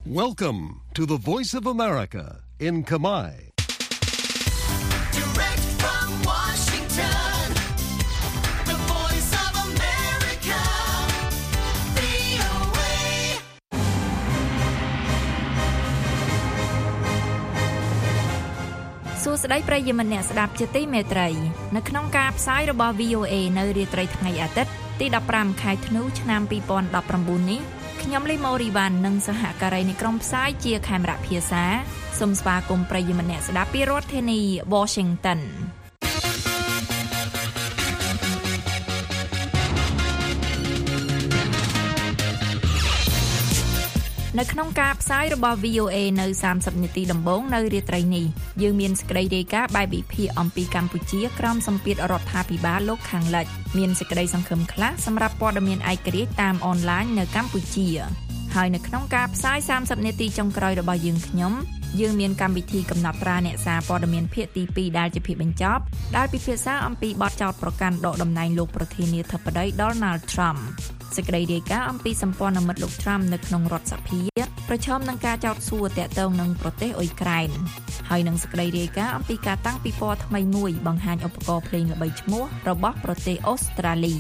Welcome to the Voice of America in Khmer. Direct from Washington, the Voice of America, VOA. សួស្តីប្រិយមិត្តអ្នកស្ដាប់ជាទីមេត្រីនៅក្នុងការផ្សាយរបស់ VOA នៅរាត្រីថ្ងៃអាទិត្យទី15ខែធ្នូឆ្នាំ2019នេះខ្ញុំលីម៉ូរីវ៉ាន់និងសហការីនៃក្រុមផ្សាយជាខេមរៈភាសាសូមស្វាគមន៍ប្រិយមិត្តអ្នកស្ដាប់ពីរដ្ឋធានី Washington នៅក្នុងការផ្សាយរបស់ VOA នៅ30នាទីដំបូងនៅរាត្រីនេះយើងមានសេចក្តីរាយការណ៍បែបវិភាគអំពីកម្ពុជាក្រោមសម្ពាធរដ្ឋាភិបាលលោកខាងលិចមានសេចក្តីសង្ឃឹមខ្លះសម្រាប់ព័ត៌មានឯករាជ្យតាមអនឡាញនៅកម្ពុជាហើយនៅក្នុងការផ្សាយ30នាទីចុងក្រោយរបស់យើងយើងមានកម្មវិធីកំណត់ត្រាអ្នកសារព័ត៌មានភាគទី2ដែលជាភាគបញ្ចប់ដែលពិភាក្សាអំពីបទចោទប្រកាន់ដកតំណែងលោកប្រធានាធិបតី Donald Trump សេចក្តីរាយការណ៍អំពីសម្ព័ន្ធមិត្តលោក Trump នៅក្នុងរដ្ឋសភាប្រឈមនឹងការចោទសួរទាក់ទងនឹងប្រទេសអ៊ុយក្រែនហើយនឹងសេចក្តីរាយការណ៍អំពីការតាំងពិព័រណ៍ថ្មីមួយបង្ហាញឧបករណ៍ភ្លេងល្បីឈ្មោះរបស់ប្រទេសអូស្ត្រាលី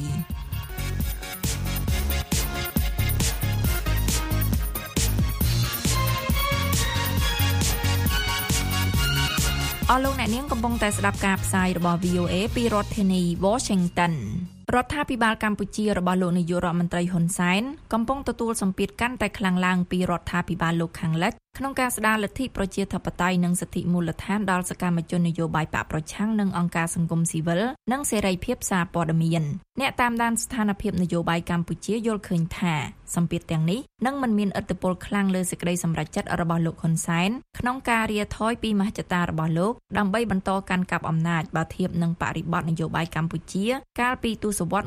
អស់លោកអ្នកនាងកំពុងតែស្ដាប់ការផ្សាយរបស់ VOA ពីរដ្ឋធានី Washington រដ្ឋាភិបាលកម្ពុជារបស់លោកនាយករដ្ឋមន្ត្រីហ៊ុនសែនកំពុងទទួលសម្ពាធកាន់តែខ្លាំងឡើងពីរដ្ឋាភិបាលលោកខាងលិចក្នុងការស្ដារលទ្ធិប្រជាធិបតេយ្យនិងសិទ្ធិមូលដ្ឋានដល់សកម្មជននយោបាយបកប្រឆាំងនិងអង្គការសង្គមស៊ីវិលនិងសេរីភាពសារព័ត៌មានអ្នកតាមដានស្ថានភាពនយោបាយកម្ពុជាយល់ឃើញថាសម្ពាធទាំងនេះនឹងមិនមានឥទ្ធិពលខ្លាំងលើសេចក្តីសម្រេចចិត្តរបស់លោកហ៊ុនសែនក្នុងការរាថយពីមហិច្ឆតារបស់លោកដើម្បីបន្តកាន់កាប់អំណាចបើធៀបនឹងបរិបទនយោបាយកម្ពុជាកាលពីទសវត្សរ៍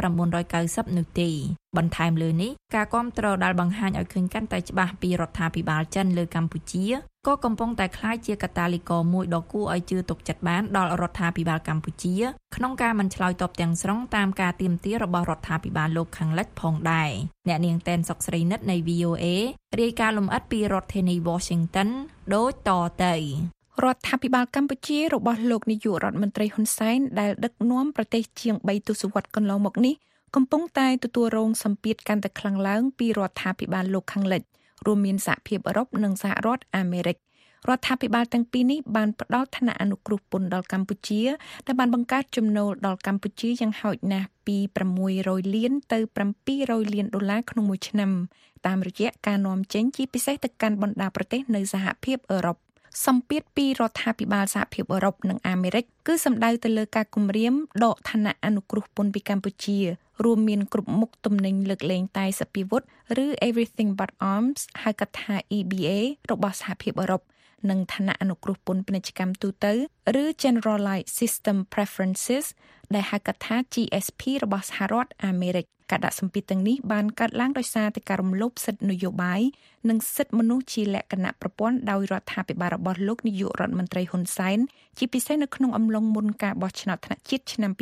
1990នោះទេបន្ថែមលើនេះការគាំទ្រដែលបង្ហាញឲ្យឃើញកាន់តែច្បាស់ពីរដ្ឋាភិបាលចិនលើកម្ពុជាក៏កំពុងតែក្លាយជាកាតាលីករមួយដ៏គួរឲ្យជឿទុកចិត្តបានដល់រដ្ឋាភិបាលកម្ពុជាក្នុងការមិនឆ្លើយតបទាំងស្រុងតាមការទាមទាររបស់រដ្ឋាភិបាលលោកខាងលិចផងដែរអ្នកនាងតែនសុកស្រីនិតនៃ VOA រាយការណ៍លម្អិតពីរដ្ឋធានី Washington ដូចតទៅរដ្ឋាភិបាលកម្ពុជារបស់លោកនាយករដ្ឋមន្ត្រីហ៊ុនសែនដែលដឹកនាំប្រទេសជាង3ទសវត្សរ៍កន្លងមកនេះកំពុងតែទទួលរងសម្ពាធកាន់តែខ្លាំងឡើងពីរដ្ឋាភិបាលលោកខាងលិចរួមមានសហភាពអឺរ៉ុបនិងសហរដ្ឋអាមេរិករដ្ឋាភិបាលទាំងពីរនេះបានផ្ដល់ឋានៈអនុគ្រោះពន្ធដល់កម្ពុជាដែលបានបង្កើតចំណូលដល់កម្ពុជាយ៉ាងហោចណាស់ពី600លានទៅ700លានដុល្លារក្នុងមួយឆ្នាំតាមរយៈការនាំចេញជាពិសេសទៅកាន់បណ្ដាប្រទេសនៅសហភាពអឺរ៉ុបសម្ពាធពីរដ្ឋាភិបាលសហភាពអឺរ៉ុបនិងអាមេរិកគឺសំដៅទៅលើការគំរាមដកឋានៈអនុគ្រោះពន្ធពីកម្ពុជារួមមានគ្រប់មុខទំនិញលើកលែងតែសព្វាវុធឬ Everything But Arms ហៅកាត់ថា EBA របស់សហភាពអឺរ៉ុបនិងឋានៈអនុគ្រោះពន្ធពាណិជ្ជកម្មទូទៅឬ Generalized System Preferences ដែលហៅកាត់ថា GSP របស់សហរដ្ឋអាមេរិកការដាក់សម្ពាធទាំងនេះបានកើតឡើងដោយសារតែការរំលោភសិទ្ធិនយោបាយនិងសិទ្ធិមនុស្សជាលក្ខណៈប្រព័ន្ធដោយរដ្ឋាភិបាលរបស់លោកនាយករដ្ឋមន្ត្រីហ៊ុនសែនជាពិសេសនៅក្នុងអំឡុងមុនការបោះឆ្នោតថ្នាក់ជាតិឆ្នាំ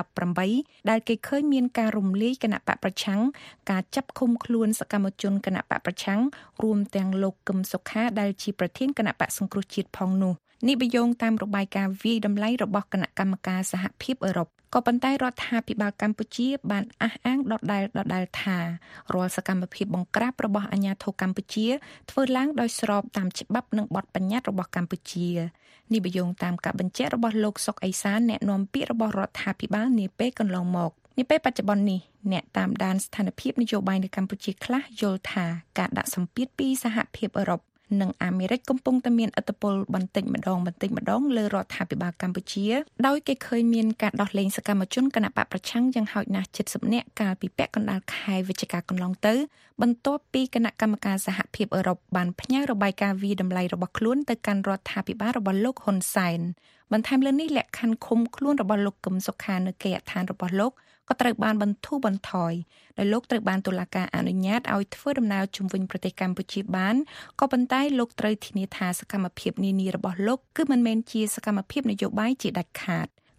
2018ដែលគេឃើញមានការរំលាយគណៈបកប្រឆាំងការចាប់ឃុំខ្លួនសកម្មជនគណៈបកប្រឆាំងរួមទាំងលោកកឹមសុខាដែលជាប្រធានគណៈបកសង្គ្រោះជាតិផងនោះនេះបញ្យងតាមរបាយការណ៍វាយតម្លៃរបស់គណៈកម្មការសហភាពអឺរ៉ុបក៏ប៉ុន្តែរដ្ឋាភិបាលកម្ពុជាបានអះអាងដដែលថារាល់សកម្មភាពបង្ក្រាបរបស់អាជ្ញាធរកម្ពុជាធ្វើឡើងដោយស្របតាមច្បាប់និងបទបញ្ញត្តិរបស់កម្ពុជានេះបញ្យងតាមការបញ្ជាក់របស់លោកសុកអេសានអ្នកនាំពាក្យរបស់រដ្ឋាភិបាលនាពេលកន្លងមកនាពេលបច្ចុប្បន្ននេះអ្នកតាមដានស្ថានភាពនយោបាយនៅកម្ពុជាខ្លះយល់ថាការដាក់សម្ពាធពីសហភាពអឺរ៉ុបនិងអាមេរិកកំពុងតែមានឥទ្ធិពលបន្តិចម្ដងលើរដ្ឋាភិបាលកម្ពុជាដោយគេឃើញមានការដោះលែងសកម្មជនគណបកប្រឆាំងយ៉ាងហោចណាស់70នាក់កាលពីពាក់កណ្ដាលខែវិច្ឆិកាកន្លងទៅបន្ទាប់ពីគណៈកម្មការសហភាពអឺរ៉ុបបានផ្ញើរបាយការណ៍វាយតម្លៃរបស់ខ្លួនទៅកាន់រដ្ឋាភិបាលរបស់លោកហ៊ុនសែនបន្ថែមលើនេះលក្ខខណ្ឌឃុំខ្លួនរបស់លោកកឹមសុខានៅគេហដ្ឋានរបស់លោកក៏ត្រូវបានបន្ធូរបន្ថយដោយលោកត្រូវបានតុលាការអនុញ្ញាតឲ្យធ្វើដំណើរជុំវិញប្រទេសកម្ពុជាបានក៏ប៉ុន្តែលោកត្រូវធានាថាសកម្មភាពនានារបស់លោកគឺមិនមែនជាសកម្មភាពនយោបាយជាដាច់ខាត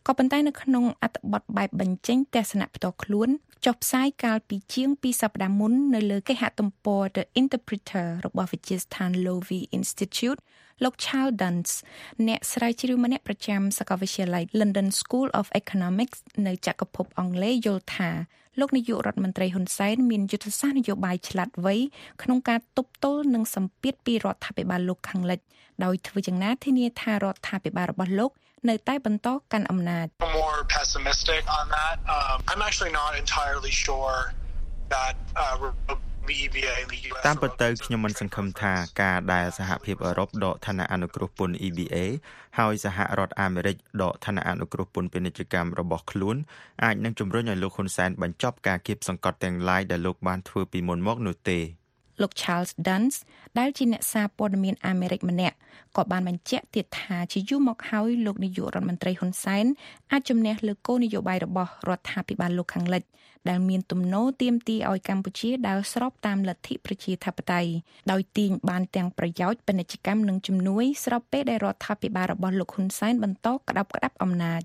ក៏ប៉ុន្តែនៅក្នុងអត្ថបទបែបបញ្ចេញទស្សនៈផ្ទាល់ខ្លួនចុះផ្សាយកាលពីជាង2សប្តាហ៍មុននៅលើគេហទំព័រ The Interpreter របស់វិទ្យាស្ថាន Lowy Institute លោក Charles Duns អ្នកស្រាវជ្រាវម្នាក់ប្រចាំសាកលវិទ្យាល័យ London School of Economics នៅចក្រភពអង់គ្លេសយល់ថាលោកនាយករដ្ឋមន្ត្រីហ៊ុនសែនមានយុទ្ធសាស្ត្រនយោបាយឆ្លាតវៃក្នុងការទប់ទល់នឹងសម្ពាធពីរដ្ឋាភិបាលលោកខាងលិចដោយធ្វើយ៉ាងណាធានាថារដ្ឋាភិបាលរបស់លោកនៅតែបន្តកាន់អំណាច More pessimistic on that. I'm actually not entirely sure that the EBA and the US តាមពិតទៅខ្ញុំមិនសង្ឃឹមថាការដែលសហភាពអឺរ៉ុបដកឋានៈអនុគ្រោះពន្ធ EBA ហើយសហរដ្ឋអាមេរិកដកឋានៈអនុគ្រោះពន្ធពាណិជ្ជកម្មរបស់ខ្លួនអាចនឹងជំរុញឲ្យលោកហ៊ុនសែនបញ្ចប់ការគៀបសង្កត់ទាំងឡាយដែលលោកបានធ្វើពីមុនមកនោះទេលោក Charles Duns ដែលជាអ្នកសារព័ត៌មានអាមេរិកម្នាក់ក៏បានបញ្ជាក់ទៀតថាជាយូរមកហើយលោកនាយករដ្ឋមន្ត្រីហ៊ុនសែនអាចជំនះលើគោលនយោបាយរបស់រដ្ឋាភិបាលលោកខាងលិចដែលមានទំនោរទាមទារឲ្យកម្ពុជាដើរស្របតាមលទ្ធិប្រជាធិបតេយ្យដោយទាញបានទាំងប្រយោជន៍ពាណិជ្ជកម្មនិងជំនួយស្របពេលដែលរដ្ឋាភិបាលរបស់លោកហ៊ុនសែនបន្តក្តាប់ក្តាប់អំណាច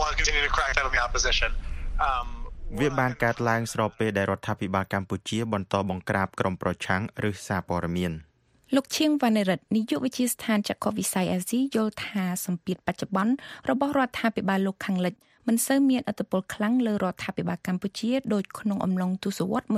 វាបានកើតឡើងស្របពេលដែលរដ្ឋាភិបាលកម្ពុជាបន្តបង្ក្រាបក្រុមប្រឆាំងឬសារព័ត៌មានលោកឈៀងវណ្ណរិទ្ធនាយកវិទ្យាស្ថានចក្ខុវិស័យអាស៊ីយល់ថាសម្ពាធបច្ចុប្បន្នរបស់រដ្ឋាភិបាលលោកខាងលិចមិនសូវមានឥទ្ធិពលខ្លាំងលើរដ្ឋាភិបាលកម្ពុជាដូចក្នុងអំឡុងទសវត្សរ៍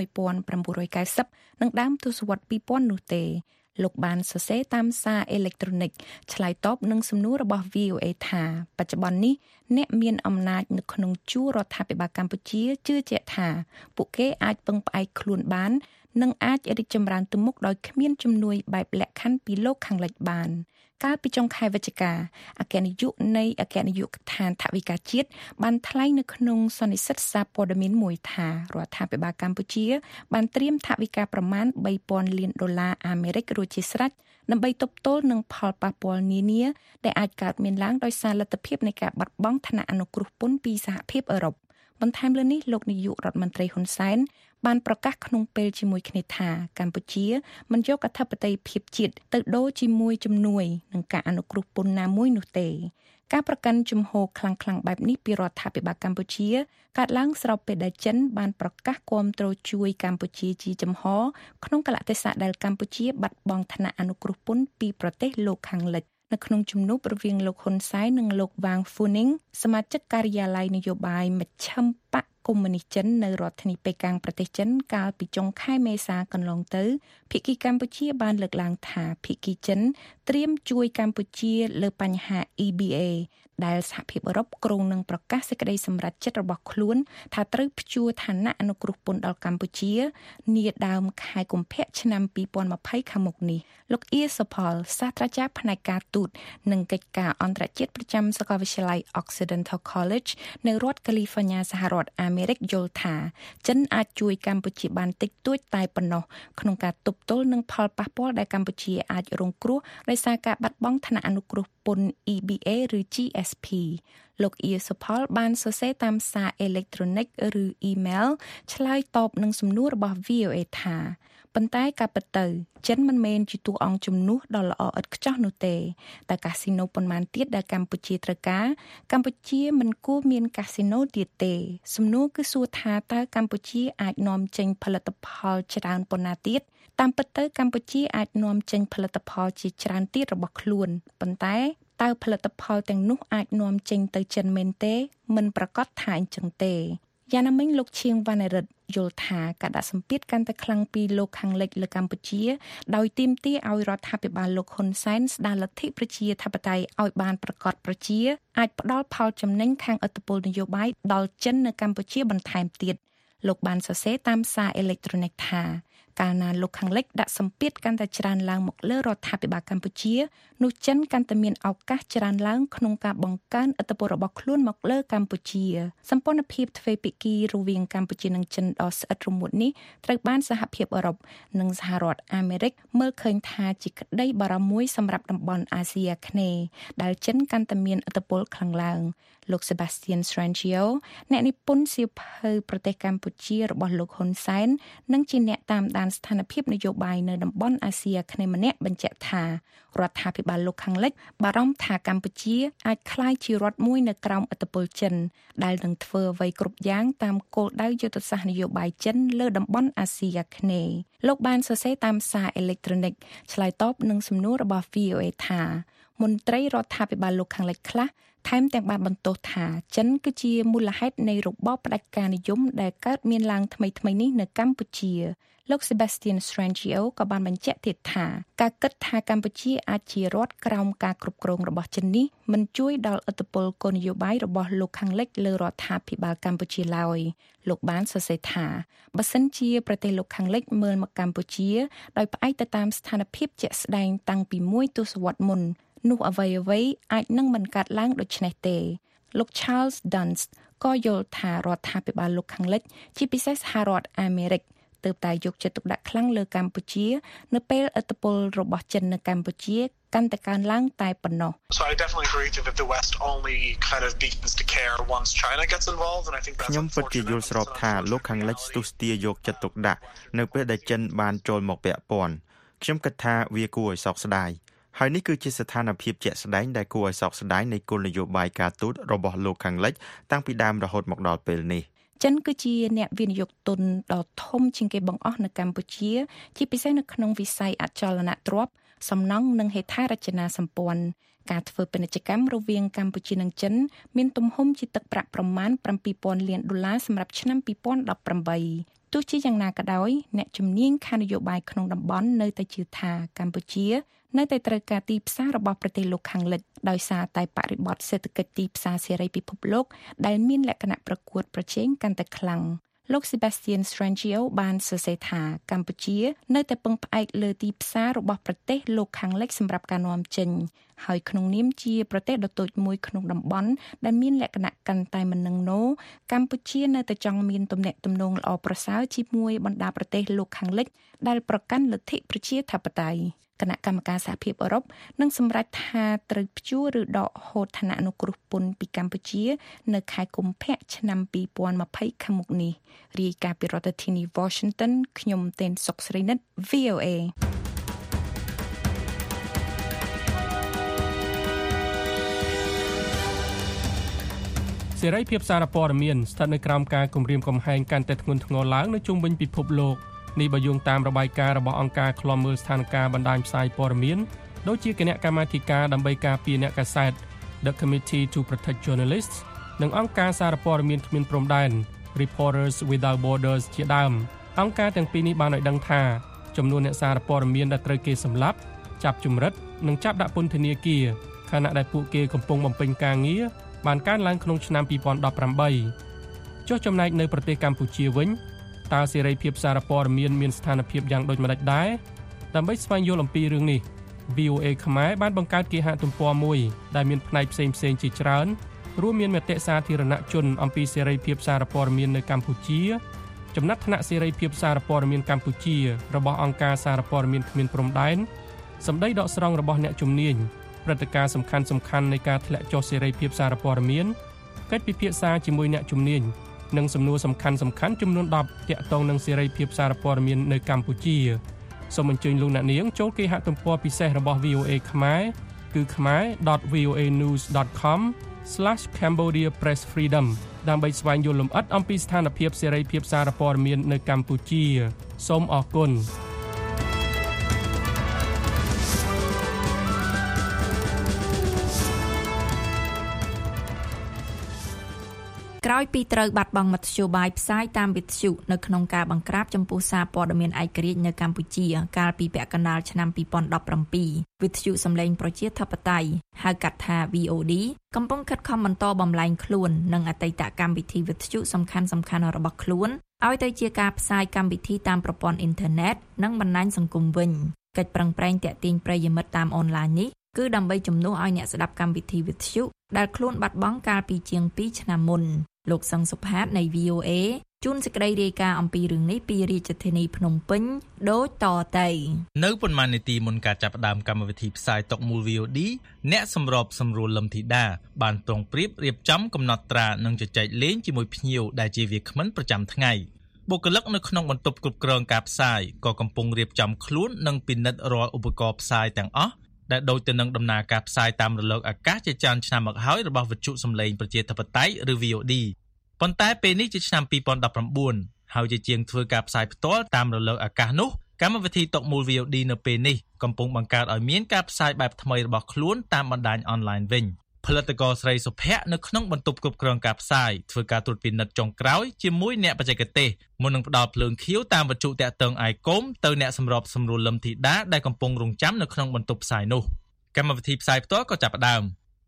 1990និងដើមទសវត្សរ៍2000នោះទេលោកបានសរសេរតាមសារអេឡិចត្រូនិកឆ្លើយតបនឹងសំណួររបស់ VOA ថាបច្ចុប្បន្ននេះអ្នកមានអំណាចនៅក្នុងជួររដ្ឋាភិបាលកម្ពុជាជឿជាក់ថាពួកគេអាចពឹងផ្អែកខ្លួនបាននិងអាចរីកចម្រើនទៅមុខដោយគ្មានជំនួយបែបលក្ខខណ្ឌពីលោកខាងលិចបានកាលពីចុងខែវិច្ឆិកាអគ្គនាយកនៃអគ្គនាយកដ្ឋានថវិកាជាតិបានថ្លែងនៅក្នុងសន្និសីទសារព័ត៌មានមួយថារដ្ឋាភិបាលកម្ពុជាបានត្រៀមថវិកាប្រមាណ$3,000 លានអាមេរិករួចជាស្រេចដើម្បីទប់ទល់នឹងផលប៉ះពាល់នានាដែលអាចកើតមានឡើងដោយសារលទ្ធភាពនៃការបាត់បង់ឋានៈអនុគ្រោះពន្ធពីសហភាពអឺរ៉ុបបន្ថែមលើនេះលោកនាយករដ្ឋមន្ត្រីហ៊ុនសែនបានប្រកាសក្នុងពេលជាមួយគ្នាថាកម្ពុជាមិនយកអធិបតេយ្យភាពជាតិទៅដូរជាមួយជំនួយនឹងការអនុគ្រោះពន្ធណាមួយនោះទេការប្រកាន់ជំហរខ្លាំងៗបែបនេះពីរដ្ឋាភិបាលកម្ពុជាកើតឡើងស្របពេលដែលចិនបានប្រកាសគាំទ្រជួយកម្ពុជាជាចំហក្នុងកលៈទេសៈដែលកម្ពុជាបាត់បង់ឋានៈអនុគ្រោះពន្ធពីប្រទេសលោកខាងលិចនៅក្នុងជំនួបរវាងលោកហ៊ុនសែននិងលោកវ៉ាងហ្វូនីងសមាជិកការិយាល័យនយោបាយមជ្ឈិមបក្សកុម្មុយនីសចិននៅរដ្ឋធានីប៉េកាំងប្រទេសចិនកាលពីចុងខែមេសាកន្លងទៅភាគីកម្ពុជាបានលើកឡើងថាភាគីចិនត្រៀមជួយកម្ពុជាលើបញ្ហា EBA ដែលសហភាពអឺរ៉ុបគ្រោងនឹងប្រកាសសេចក្តីសម្រេចចិត្តរបស់ខ្លួនថាត្រូវព្យួរឋានៈអនុគ្រោះពន្ធដល់កម្ពុជានាដើមខែកុម្ភៈឆ្នាំ2020ខាងមុខនេះលោកអ៊ីសុផលសាស្ត្រាចារ្យផ្នែកការទូតនិងកិច្ចការអន្តរជាតិប្រចាំសាកលវិទ្យាល័យ Occidental College នៅរដ្ឋ California សហរដ្ឋអាមេរិកយល់ថាចិនអាចជួយកម្ពុជាបានតិចតួចតែប៉ុណ្ណោះក្នុងការទប់ទល់នឹងផលប៉ះពាល់ដែលកម្ពុជាអាចរងគ្រោះដោយសារការបាត់បង់ឋានៈអនុគ្រោះពន្ធ EBA ឬ GSP លោកអ៊ីសុផលបានសរសេរតាមសារអេឡិចត្រូនិកឬអ៊ីមែលឆ្លើយតបនឹងសំណួររបស់ VOA ថាប៉ុន្តែការពិតទៅចិនមិនមែនជាតួអង្គជំនួសដ៏ល្អឥតខ្ចោះនោះទេតែកាស៊ីណូប៉ុន្មានទៀតដែលកម្ពុជាត្រូវការកម្ពុជាមិនគួរមានកាស៊ីណូទៀតទេសំណួរគឺសួរថាតើកម្ពុជាអាចនាំចេញផលិតផលច្រើនប៉ុណ្ណាទៀតតាមពិតទៅកម្ពុជាអាចនាំចេញផលិតផលជាច្រើនទៀតរបស់ខ្លួនប៉ុន្តែតើផលិតផលទាំងនោះអាចនាំចេញទៅចិនមែនទេមិនប្រកាសថាអញ្ចឹងទេយ៉ាងណាមិញលោកឈៀងវណ្ណរិទ្ធយល់ថាការដាក់សម្ពាធកាន់តែខ្លាំងពីលោកខាងលិចលើកម្ពុជាដោយទាមទារឲ្យរដ្ឋាភិបាលលោកហ៊ុនសែនស្ដារលទ្ធិប្រជាធិបតេយ្យឲ្យបានប្រកបប្រជាអាចផ្ដល់ផលចំណេញខាងឥទ្ធិពលនយោបាយដល់ចិននៅកម្ពុជាបន្ថែមទៀតលោកបានសរសេរតាមសារអេឡិចត្រូនិកថាកាលណាលោកខាងលិចដាក់សម្ពាធកាន់តែច្រើនឡើងមកលើរដ្ឋាភិបាលកម្ពុជានោះចិនកាន់តែមានឱកាសច្រើនឡើងក្នុងការបង្កើនឥទ្ធិពលរបស់ខ្លួនមកលើកម្ពុជាសម្ព័ន្ធភាពទ្វេភាគីរវាងកម្ពុជានិងចិនដ៏ស្អិតរមួតនេះត្រូវបានសហភាពអឺរ៉ុបនិងសហរដ្ឋអាមេរិកមើលឃើញថាជាក្តីបារម្ភមួយសម្រាប់តំបន់អាស៊ីអាគ្នេយ៍ដែលចិនកាន់តែមានឥទ្ធិពលខ្លាំងឡើងលោក Sebastian Strangio អ្នកនិពន្ធសៀវភៅប្រទេសកម្ពុជារបស់លោកហ៊ុនសែននិងជាអ្នកតាមដានការស្ថានភាពនយោបាយនៅតំបន់អាស៊ីអាគ្នេយ៍ម្នាក់បញ្ជាក់ថារដ្ឋាភិបាលលោកខាងលិចបារម្ភថាកម្ពុជាអាចក្លាយជារដ្ឋមួយនៅក្រោមឥទ្ធិពលចិនដែលនឹងធ្វើអ្វីគ្រប់យ៉ាងតាមគោលដៅយុទ្ធសាស្ត្រនយោបាយចិនលើតំបន់អាស៊ីអាគ្នេយ៍លោកបានសរសេរតាមសារអេឡិចត្រូនិកឆ្លើយតបនឹងសំណួររបស់ VOA ថាមន្ត្រីរដ្ឋាភិបាលលោកខាងលិចខ្លះថែមទាំងបានបន្ទោសថាចិនគឺជាមូលហេតុនៃរបបផ្ដាច់ការនិយមដែលកើតមានឡើងថ្មីៗនេះនៅកម្ពុជាលោក Sebastian Strangio ក៏បានបញ្ជាក់ទៀតថាការគិតថាកម្ពុជាអាចជារដ្ឋក្រោមការគ្រប់គ្រងរបស់ចិននេះមិនជួយដល់ឥទ្ធិពលគោលនយោបាយរបស់លោកខាងលិចលើរដ្ឋាភិបាលកម្ពុជាឡើយលោកបានសរសេរថាបើសិនជាប្រទេសលោកខាងលិចមើលមកកម្ពុជាដោយផ្អែកទៅតាមស្ថានភាពជាក់ស្ដែងតាំងពីមួយទសវត្សរ៍មុននោះអ្វីៗអាចនឹងមិនកើតឡើងដូចនេះទេលោក Charles Dunst ក៏យល់ថារដ្ឋាភិបាលលោកខាងលិចជាពិសេសសហរដ្ឋអាមេរិកទើបតែយកចិត្តទុកដាក់ខ្លាំងលើកម្ពុជានៅពេលឥទ្ធិពលរបស់ចិននៅកម្ពុជាកាន់តែកើនឡើងតែប៉ុណ្ណោះ So I definitely agree that the West only kind of begins to care once China gets involved and I think that's ខ្ញុំពិតជាយល់ស្របថាលោកខាងលិចស្ទុះស្ទាយកចិត្តទុកដាក់នៅពេលដែលចិនបានចូលមកពាក់ព័ន្ធខ្ញុំគិតថាវាគួរឲ្យសោកស្ដាយហើយនេះគឺជាស្ថានភាពជាក់ស្ដែងដែលគួរឲ្យសោកស្ដាយនៃគោលនយោបាយការទូតរបស់លោកខាងលិចតាំងពីដើមរហូតមកដល់ពេលនេះចិនគឺជាអ្នកវិនិយោគទុនដ៏ធំជាងគេបង្អស់នៅកម្ពុជាជាពិសេសនៅក្នុងវិស័យអចលនទ្រព្យសំណង់និងហេដ្ឋារចនាសម្ព័ន្ធការធ្វើពាណិជ្ជកម្មរវាងកម្ពុជានិងចិនមានទំហំជាទឹកប្រាក់ប្រមាណ$7,000 លានសម្រាប់ឆ្នាំ2018ទោះជាយ៉ាងណាក៏ដោយអ្នកជំនាញខាងនយោបាយក្នុងតំបន់នៅតែជឿថាកម្ពុជានៅតែត្រូវការទីផ្សាររបស់ប្រទេសលោកខាងលិចដោយសារតែបរិបទសេដ្ឋកិច្ចទីផ្សារសេរីពិភពលោកដែលមានលក្ខណៈប្រកួតប្រជែងកាន់តែខ្លាំងលោក Sebastian Strangio បានសរសេរថាកម្ពុជានៅតែពឹងផ្អែកលើទីផ្សាររបស់ប្រទេសលោកខាងលិចសម្រាប់ការនាំចេញហើយក្នុងនាមជាប្រទេសដ៏តូចមួយក្នុងតំបន់ដែលមានលក្ខណៈកាន់តែមិននឹងណូកម្ពុជានៅតែចង់មានទំនាក់ទំនងល្អប្រសើរជាមួយបណ្ដាប្រទេសលោកខាងលិចដែលប្រកាន់លទ្ធិប្រជាធិបតេយ្យគណៈកម្មការសហភាពអឺរ៉ុបនឹងសម្រេចថាត្រូវព្យួរឬដកហូតឋានៈអនុគ្រោះពន្ធពីកម្ពុជានៅខែកុម្ភៈឆ្នាំ2020ខាងមុខនេះរាយការណ៍ពីរដ្ឋធានី Washington ខ្ញុំទេនសុកស្រីនិត VOA សេរីភាពសារព័ត៌មានស្ថិតនៅក្រោមការគំរាមកំហែងកាន់តែធ្ងន់ធ្ងរឡើងនៅជុំវិញពិភពលោកនេះបើយោងតាមរបាយការណ៍របស់អង្គការឃ្លាំមើលស្ថានភាពបណ្ដាញផ្សាយព័ត៌មានដូចជាគណៈកម្មាធិការដើម្បីការពារអ្នកកាសែត The Committee to Protect Journalists និងអង្គការសារព័ត៌មានគ្មានព្រំដែន Reporters Without Borders ជាដើមអង្គការទាំងពីរនេះបានឲ្យដឹងថាចំនួនអ្នកសារព័ត៌មានដែលត្រូវគេសម្លាប់ចាប់ជំរិតនិងចាប់ដាក់ពន្ធនាគារខណៈដែលពួកគេកំពុងបំពេញការងារបានកើនឡើងក្នុងឆ្នាំ2018ចុះចំណែកនៅប្រទេសកម្ពុជាវិញតើសេរីភាពសារព័ត៌មានស្ថានភាពយ៉ាងដូចម្តេចដែរដើម្បីស្វែងយល់អំពីរឿងនេះ VOA ខ្មែរបានបង្កើតគេហទំព័រមួយដែលមានផ្នែកផ្សេងៗជាច្រើនរួមមានមតិសាធារណជនអំពីសេរីភាពសារព័ត៌មាននៅកម្ពុជាចំណាត់ថ្នាក់សេរីភាពសារព័ត៌មានកម្ពុជារបស់អង្គការសារព័ត៌មានគ្មានព្រំដែនសម្ដីដកស្រង់របស់អ្នកជំនាញព្រឹត្តិការណ៍សំខាន់ៗនៃការធ្លាក់ចុះសេរីភាពសារព័ត៌មានកិច្ចពិភាក្សាជាមួយអ្នកជំនាញនិងសំណួរសំខាន់ៗចំនួន10ទាក់ទងនឹងសេរីភាពសារព័ត៌មាននៅកម្ពុជាសូមអញ្ជើញលោកអ្នកនាងចូលគេហទំព័រពិសេសរបស់ VOA ខ្មែរគឺ khmer.voanews.com/Cambodia Press Freedom ដើម្បីស្វែងយល់លម្អិតអំពីស្ថានភាពសេរីភាពសារព័ត៌មាននៅកម្ពុជាសូមអរគុណក្រោយពីត្រូវបាត់បង់មធ្យោបាយផ្សាយតាមវិទ្យុនៅក្នុងការបង្ក្រាបចំពោះសារព័ត៌មានឯករាជ្យនៅកម្ពុជាកាលពីពាក់កណ្ដាលឆ្នាំ2017វិទ្យុសម្លេងប្រជាធិបតេយ្យហៅកាត់ថា VOD កំពុងខិតខំបន្តបំលែងខ្លួននិងអតីតកម្មវិធីវិទ្យុសំខាន់ៗរបស់ខ្លួនឲ្យទៅជាការផ្សាយកម្មវិធីតាមប្រព័ន្ធអ៊ីនធឺណិតនិងបណ្ដាញសង្គមវិញកិច្ចប្រឹងប្រែងទាក់ទាញប្រិយមិត្តតាមអនឡាញនេះគឺដើម្បីជំនួសឲ្យអ្នកស្ដាប់កម្មវិធីវិទ្យុដែលខ្លួនបាត់បង់កាលពីជាង2ឆ្នាំមុនលោកសង្ឃសុផាតនៃ VOA ជួនសេចក្តីរាយការណ៍អំពីរឿងនេះពីរាជធានីភ្នំពេញដូចតទៅនៅប៉ុន្មាននាទីមុនការចាប់ផ្ដើមកម្មវិធីផ្សាយតុកមូល VOD អ្នកសម្របសម្រួលលឹមធីតាបានប្រុងប្រៀបរៀបចំកំណត់ត្រានិងជជែកលេងជាមួយភ្ញៀវដែលជាវាគ្មិនប្រចាំថ្ងៃបុគ្គលិកនៅក្នុងបន្ទប់គ្រប់គ្រងការផ្សាយក៏កំពុងរៀបចំខ្លួននិងពិនិត្យរាល់ឧបករណ៍ផ្សាយទាំងអស់ដែលដូចទៅនឹងដំណើរការផ្សាយតាមរលកអាកាសជាច្រើនឆ្នាំមកហើយរបស់វិទ្យុសំឡេងប្រជាធិបតេយ្យឬ VOD ប៉ុន្តែពេលនេះជាឆ្នាំ2019ហើយជាជាងធ្វើការផ្សាយផ្ទាល់តាមរលកអាកាសនោះកម្មវិធីតុកមូល VOD នៅពេលនេះកំពុងបង្កើតឲ្យមានការផ្សាយបែបថ្មីរបស់ខ្លួនតាមបណ្ដាញអនឡាញវិញផលិតករស្រីសុភ័ក្រនៅក្នុងបន្ទប់គ្រប់គ្រងការផ្សាយធ្វើការត្រួតពិនិត្យចុងក្រោយជាមួយអ្នកបច្ចេកទេសមុននឹងផ្ដល់ភ្លើងខៀវតាមវិទ្យុតាក់ទងអាយគោមទៅអ្នកសម្របសម្រួលលឹមធីតាដែលកំពុងរងចាំនៅក្នុងបន្ទប់ផ្សាយនោះកម្មវិធីផ្សាយផ្ទាល់ក៏ចាប់ផ្ដើម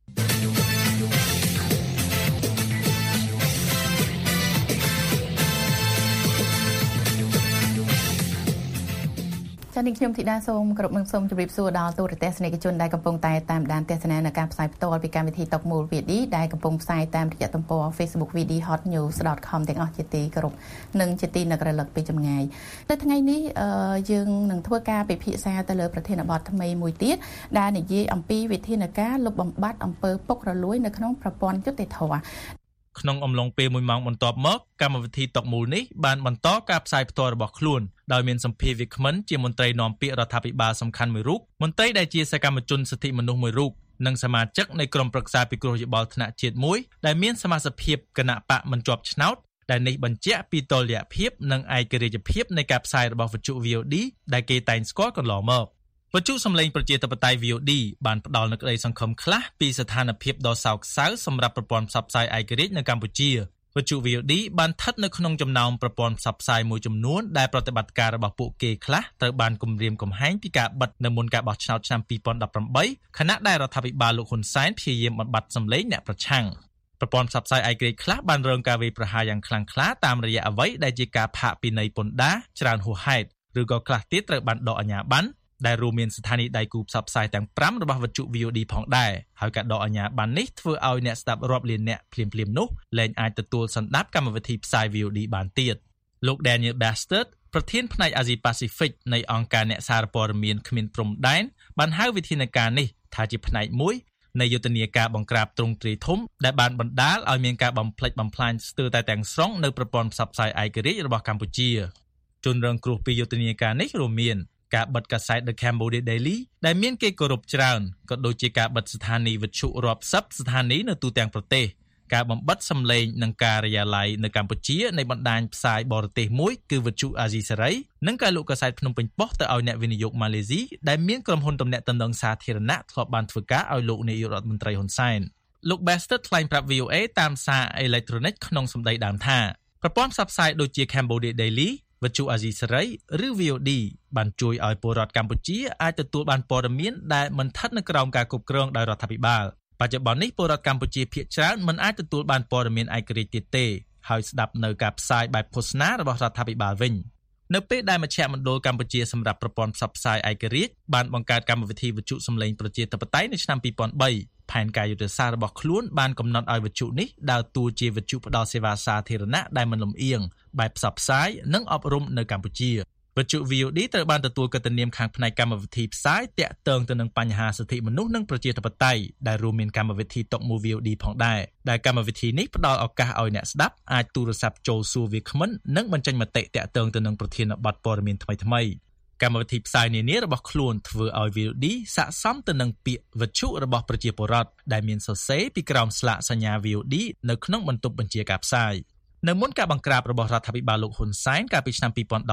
ចា៎នេះខ្ញុំធីតាសូមគោរពនឹងសូមជម្រាបសួរដល់ទូរទស្សនិកជនដែលកំពុងតែតាមដានទស្សនានៅការផ្សាយផ្ទាល់ពីកម្មវិធីតុកមូល VOD ដែលកំពុងផ្សាយតាមរយៈទំព័រ Facebook vdhotnews.com ទាំងអស់ជាទីគោរពនិងជាទីនឹករលឹកពីចម្ងាយនៅថ្ងៃនេះយើងនឹងធ្វើការពិភាក្សាទៅលើប្រធានបទថ្មីមួយទៀតដែលនិយាយអំពីវិធានការលុបបំបាត់អំពើពុករលួយនៅក្នុងប្រព័ន្ធយុត្តិធម៌ក្នុងអំឡុងពេល1ម៉ោងបន្ទាប់មកកម្មវិធីតុកមូលនេះបានបន្តការផ្សាយផ្ទាល់របស់ខ្លួនដោយមានសម្ភារវិក្កាមជាមន្ត្រីនាំពាក្យរដ្ឋាភិបាលសំខាន់មួយរូបមន្ត្រីដែលជាសកម្មជនសិទ្ធិមនុស្សមួយរូបនិងសមាជិកនៃក្រុមប្រឹក្សាពិគ្រោះយោបល់ថ្នាក់ជាតិមួយដែលមានសមាជិកភាពគណៈបកមិនជាប់ឆ្នោតដែលនេះបញ្ជាក់ពីតុល្យភាពនិងឯករាជ្យភាពនៃការផ្សាយរបស់វិទ្យុ VOD ដែលគេតែងស្គាល់កន្លងមកវិទ្យុសំឡេងប្រជាធិបតេយ្យ VOD បានផ្ដល់នូវក្តីសង្ឃឹមខ្លះពីស្ថានភាពដ៏សោកសៅសម្រាប់ប្រព័ន្ធផ្សព្វផ្សាយឯករាជ្យនៅកម្ពុជាវិទ្យុ VOD បានស្ថិតនៅក្នុងចំណោមប្រព័ន្ធផ្សព្វផ្សាយមួយចំនួនដែលប្រតិបត្តិការរបស់ពួកគេខ្លះត្រូវបានគំរាមកំហែងពីការបិទនៅមុនការបោះឆ្នោតឆ្នាំ2018ខណៈដែលរដ្ឋាភិបាលលោកហ៊ុនសែនព្យាយាមបំបត្តិសម្លេងអ្នកប្រឆាំងប្រព័ន្ធផ្សព្វផ្សាយឯករាជ្យខ្លះបានរងការវាយប្រហារយ៉ាងខ្លាំងក្លាតាមរយៈអ្វីដែលជាការផាកពិន័យពន្ធដារច្រើនហួសហេតុឬក៏ខ្លះទៀតត្រូវបានដកអាជ្ញាប័ណ្ណដែលរួមមានស្ថានីយ៍ដៃគូផ្សព្វផ្សាយទាំង5របស់វិទ្យុ VOD ផងដែរហើយការដកអាជ្ញាប័ណ្ណនេះធ្វើឲ្យអ្នកស្ដាប់រាប់លានអ្នកភ្លាមៗនោះលែងអាចទទួលសន្តាប់កម្មវិធីផ្សាយ VOD បានទៀតលោក Daniel Bastard ប្រធានផ្នែកអាស៊ីប៉ាស៊ីហ្វិកនៃអង្គការអ្នកសារព័ត៌មានគ្មានព្រំដែនបានហៅវិធានការនេះថាជាផ្នែកមួយនៃយុទ្ធនាការបង្ក្រាបទ្រង់ទ្រាយធំដែលបានបណ្ដាលឲ្យមានការបំផ្លិចបំផ្លាញស្ទើរតែទាំងស្រុងនៅប្រព័ន្ធផ្សព្វផ្សាយឯករាជ្យរបស់កម្ពុជាជនរងគ្រោះពីយុទ្ធនាការនេះរួមមានការបិទកាសែត The Cambodia Daily ដែលមានគេគោរពច្រើនក៏ដូចជាការបិទស្ថានីយ៍វិទ្យុរាប់សិបស្ថានីយ៍នៅទូទាំងប្រទេសការបំបិទសម្លេងនិងការិយាល័យនៅកម្ពុជានៃបណ្ដាញផ្សាយបរទេសមួយគឺវិទ្យុអាស៊ីសេរីនិងការលក់កាសែតភ្នំពេញប៉ុស្តិ៍ទៅឲ្យអ្នកវិនិយោគម៉ាឡេស៊ីដែលមានក្រុមហ៊ុនទំនាក់ទំនងសាធារណៈធ្លាប់បានធ្វើការឲ្យលោកនាយករដ្ឋមន្ត្រីហ៊ុនសែនលោក Bastard ថ្លែងប្រាប់ VOA តាមសារអេឡិចត្រូនិកក្នុងសម្ដីដើមថាប្រព័ន្ធផ្សព្វផ្សាយដូចជា Cambodia Dailyវិទ្យុអាស៊ីសេរីឬ VOD បានជួយឲ្យពលរដ្ឋកម្ពុជាអាចទទួលបានព័ត៌មានដែលមិនស្ថិតនៅក្រោមការគ្រប់គ្រងដោយរដ្ឋាភិបាលបច្ចុប្បន្ននេះពលរដ្ឋកម្ពុជាភាគច្រើនមិនអាចទទួលបានព័ត៌មានឯករាជ្យទៀតទេហើយស្ដាប់នៅការផ្សាយបែបឃោសនារបស់រដ្ឋាភិបាលវិញនៅពេលដែលមជ្ឈមណ្ឌលកម្ពុជាសម្រាប់ប្រព័ន្ធផ្សព្វផ្សាយឯករាជ្យបានបង្កើតកម្មវិធីវិទ្យុសំឡេងប្រជាធិបតេយ្យនៅឆ្នាំ2003ផែនការយុទ្ធសាស្ត្ររបស់ខ្លួនបានកំណត់ឲ្យវិទ្យុនេះដើរតួជាវិទ្យុផ្ដល់សេវាសាធារណៈដែលមិនលំអៀងបែបផ្សព្វផ្សាយនិងអប់រំនៅកម្ពុជាវិទ្យុ VOD ត្រូវបានទទួលកិត្តិនាមខាងផ្នែកកម្មវិធីផ្សាយទាក់ទងទៅនឹងបញ្ហាសិទ្ធិមនុស្សនិងប្រជាធិបតេយ្យដែលរួមមានកម្មវិធីតុកមូល VOD ផងដែរដែលកម្មវិធីនេះផ្ដល់ឱកាសឲ្យអ្នកស្ដាប់អាចទូរស័ព្ទចូលសួរវាគ្មិននិងបញ្ចេញមតិទាក់ទងទៅនឹងប្រធានបទព័ត៌មានថ្មីៗកម្មវិធីផ្សាយនានារបស់ខ្លួនធ្វើឲ្យ VOD ស័ក្តិសមទៅនឹងពាក្យវិទ្យុរបស់ប្រជាពលរដ្ឋដែលមានសរសេរពីក្រោមស្លាកសញ្ញា VOD នៅក្នុងបន្ទប់បញ្ជាការផ្សាយនៅមុនការបង្ក្រាបរបស់រដ្ឋាភិបាលលោកហ៊ុនសែនកាលពីឆ្នាំ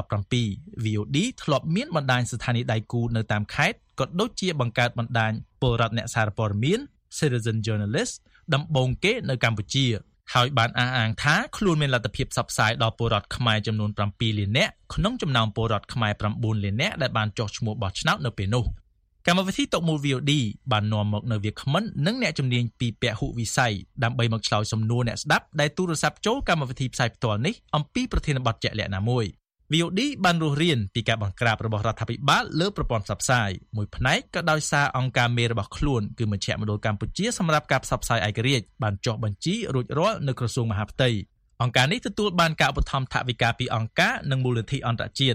2017 VOD ធ្លាប់មានបណ្ដាញស្ថានីយ៍ដៃគូនៅតាមខេត្តក៏ដូចជាបង្កើតបណ្ដាញពលរដ្ឋអ្នកសារព័ត៌មាន Citizen Journalist ដំបូងគេនៅកម្ពុជាហើយបានអះអាងថាខ្លួនមានលទ្ធភាពផ្សព្វផ្សាយដល់ពលរដ្ឋខ្មែរចំនួន7លាននាក់ក្នុងចំណោមពលរដ្ឋខ្មែរ9លាននាក់ដែលបានចុះឈ្មោះបោះឆ្នោតនៅពេលនោះកម្មវិធីតុកមូល VOD បាននាំមកនៅវាគ្មិននិងអ្នកជំនាញពីពហុវិស័យដើម្បីមកឆ្លើយសំណួរអ្នកស្ដាប់ដែលទូរស័ព្ទចូលកម្មវិធីផ្សាយផ្ទាល់នេះអំពីប្រធានបទជាក់លាក់ណាមួយ VOD បានរស់រានពីការបង្ក្រាបរបស់រដ្ឋាភិបាលលើប្រព័ន្ធផ្សព្វផ្សាយមួយផ្នែកក៏ដោយសារអង្គការមេរបស់ខ្លួនគឺមជ្ឈមណ្ឌលកម្ពុជាសម្រាប់ការផ្សព្វផ្សាយឯករាជ្យបានចុះបញ្ជីរួចរាល់នៅក្រសួងមហាផ្ទៃអង្គការនេះទទួលបានការឧបត្ថម្ភថវិកាពីអង្គការនិងមូលនិធិអន្តរជាតិ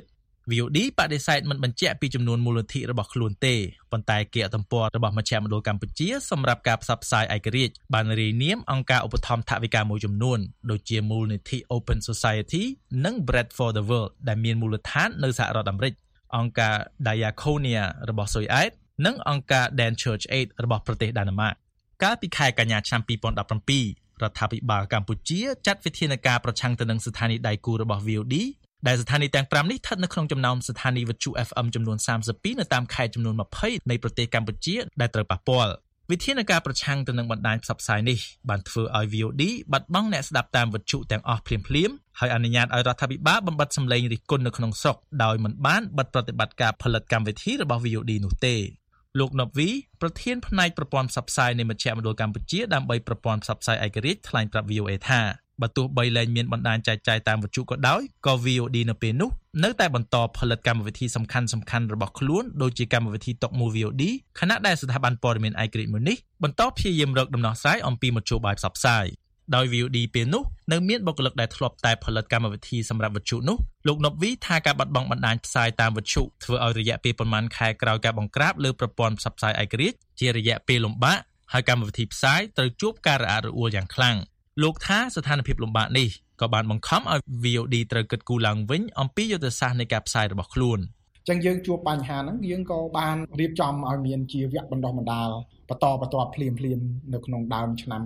VOD បដិសេធមិនបញ្ជាក់ពីចំនួនមូលនិធិរបស់ខ្លួនទេប៉ុន្តែគេអត្តពលរបស់មជ្ឈមណ្ឌលកម្ពុជាសម្រាប់ការផ្សព្វផ្សាយឯករាជ្យបានរាយនាមអង្គការឧបត្ថម្ភថវិកាមួយចំនួនដូចជាមូលនិធិ Open Society និង Bread for the World ដែលមានមូលដ្ឋាននៅសហរដ្ឋអាមេរិកអង្គការ Diaconia របស់ស៊ុយអែតនិងអង្គការ Dan Church Aid របស់ប្រទេសដាណឺម៉ាកកាលពីខែកញ្ញាឆ្នាំ2017រដ្ឋាភិបាលកម្ពុជាចាត់វិធានការប្រឆាំងទៅនឹងស្ថានីយ៍ដៃគូរបស់ VOD ដែលស្ថានីយ៍ទាំង5នេះស្ថិតនៅក្នុងចំណោមស្ថានីយ៍វិទ្យុ FM ចំនួន32នៅតាមខេត្តចំនួន20នៃប្រទេសកម្ពុជាដែលត្រូវប៉ះពាល់វិធានការប្រឆាំងទៅនឹងបណ្ដាញផ្សព្វផ្សាយនេះបានធ្វើឲ្យ VOD បាត់បង់អ្នកស្ដាប់តាមវិទ្យុទាំងអស់ភ្លាមៗហើយអនុញ្ញាតឲ្យរដ្ឋាភិបាលបំបិទសម្លេងរិះគន់នៅក្នុងស្រុកដោយមិនបានបិទប្រតិបត្តិការផលិតកម្មវិធីរបស់ VOD នោះទេលោកណូវីប្រធានផ្នែកប្រព័ន្ធផ្សព្វផ្សាយនៃមជ្ឈមណ្ឌលកម្ពុជាដើម្បីប្រព័ន្ធផ្សព្វផ្សាយឯករាជ្យថ្លែងប្រាប់ VOA ថាបើទោះបីលែងមានបណ្ដាញចែកចាយតាមវិទ្យុក៏ដោយក៏ VOD នៅពេលនោះនៅតែបន្តផលិតកម្មវិធីសំខាន់ៗរបស់ខ្លួនដូចជាកម្មវិធីតុកមូ VOD ខណៈដែលស្ថាប័នព័ត៌មានឯករាជ្យមួយនេះបន្តព្យាយាមរកដំណោះស្រាយអំពីមធ្យោបាយផ្សព្វផ្សាយដោយ VOD ពេលនោះនៅមានបុគ្គលិកដែលធ្លាប់តែផលិតកម្មវិធីសម្រាប់វិទ្យុនោះលោកណូវីថាការបាត់បង់បណ្ដាញផ្សាយតាមវិទ្យុធ្វើឲ្យរយៈពេលប្រមាណខែក្រោយការបង្ក្រាបលើប្រព័ន្ធផ្សព្វផ្សាយឯករាជ្យជារយៈពេលលំបាកហើយកម្មវិធីផ្សាយត្រូវជួបការរអាក់រអួលយ៉ាងខ្លាំងលោកថាស្ថានភាពលំបាកនេះក៏បានបង្ខំឲ្យ VOD ត្រូវគិតគូរឡើងវិញអំពីយុទ្ធសាស្ត្រនៃការផ្សាយរបស់ខ្លួនចឹងយើងជួបបញ្ហាហ្នឹងយើងក៏បានរៀបចំឲ្យមានជាវគ្គបណ្ដុះបណ្ដាលបន្តភ្លាមនៅក្នុងដើមឆ្នាំ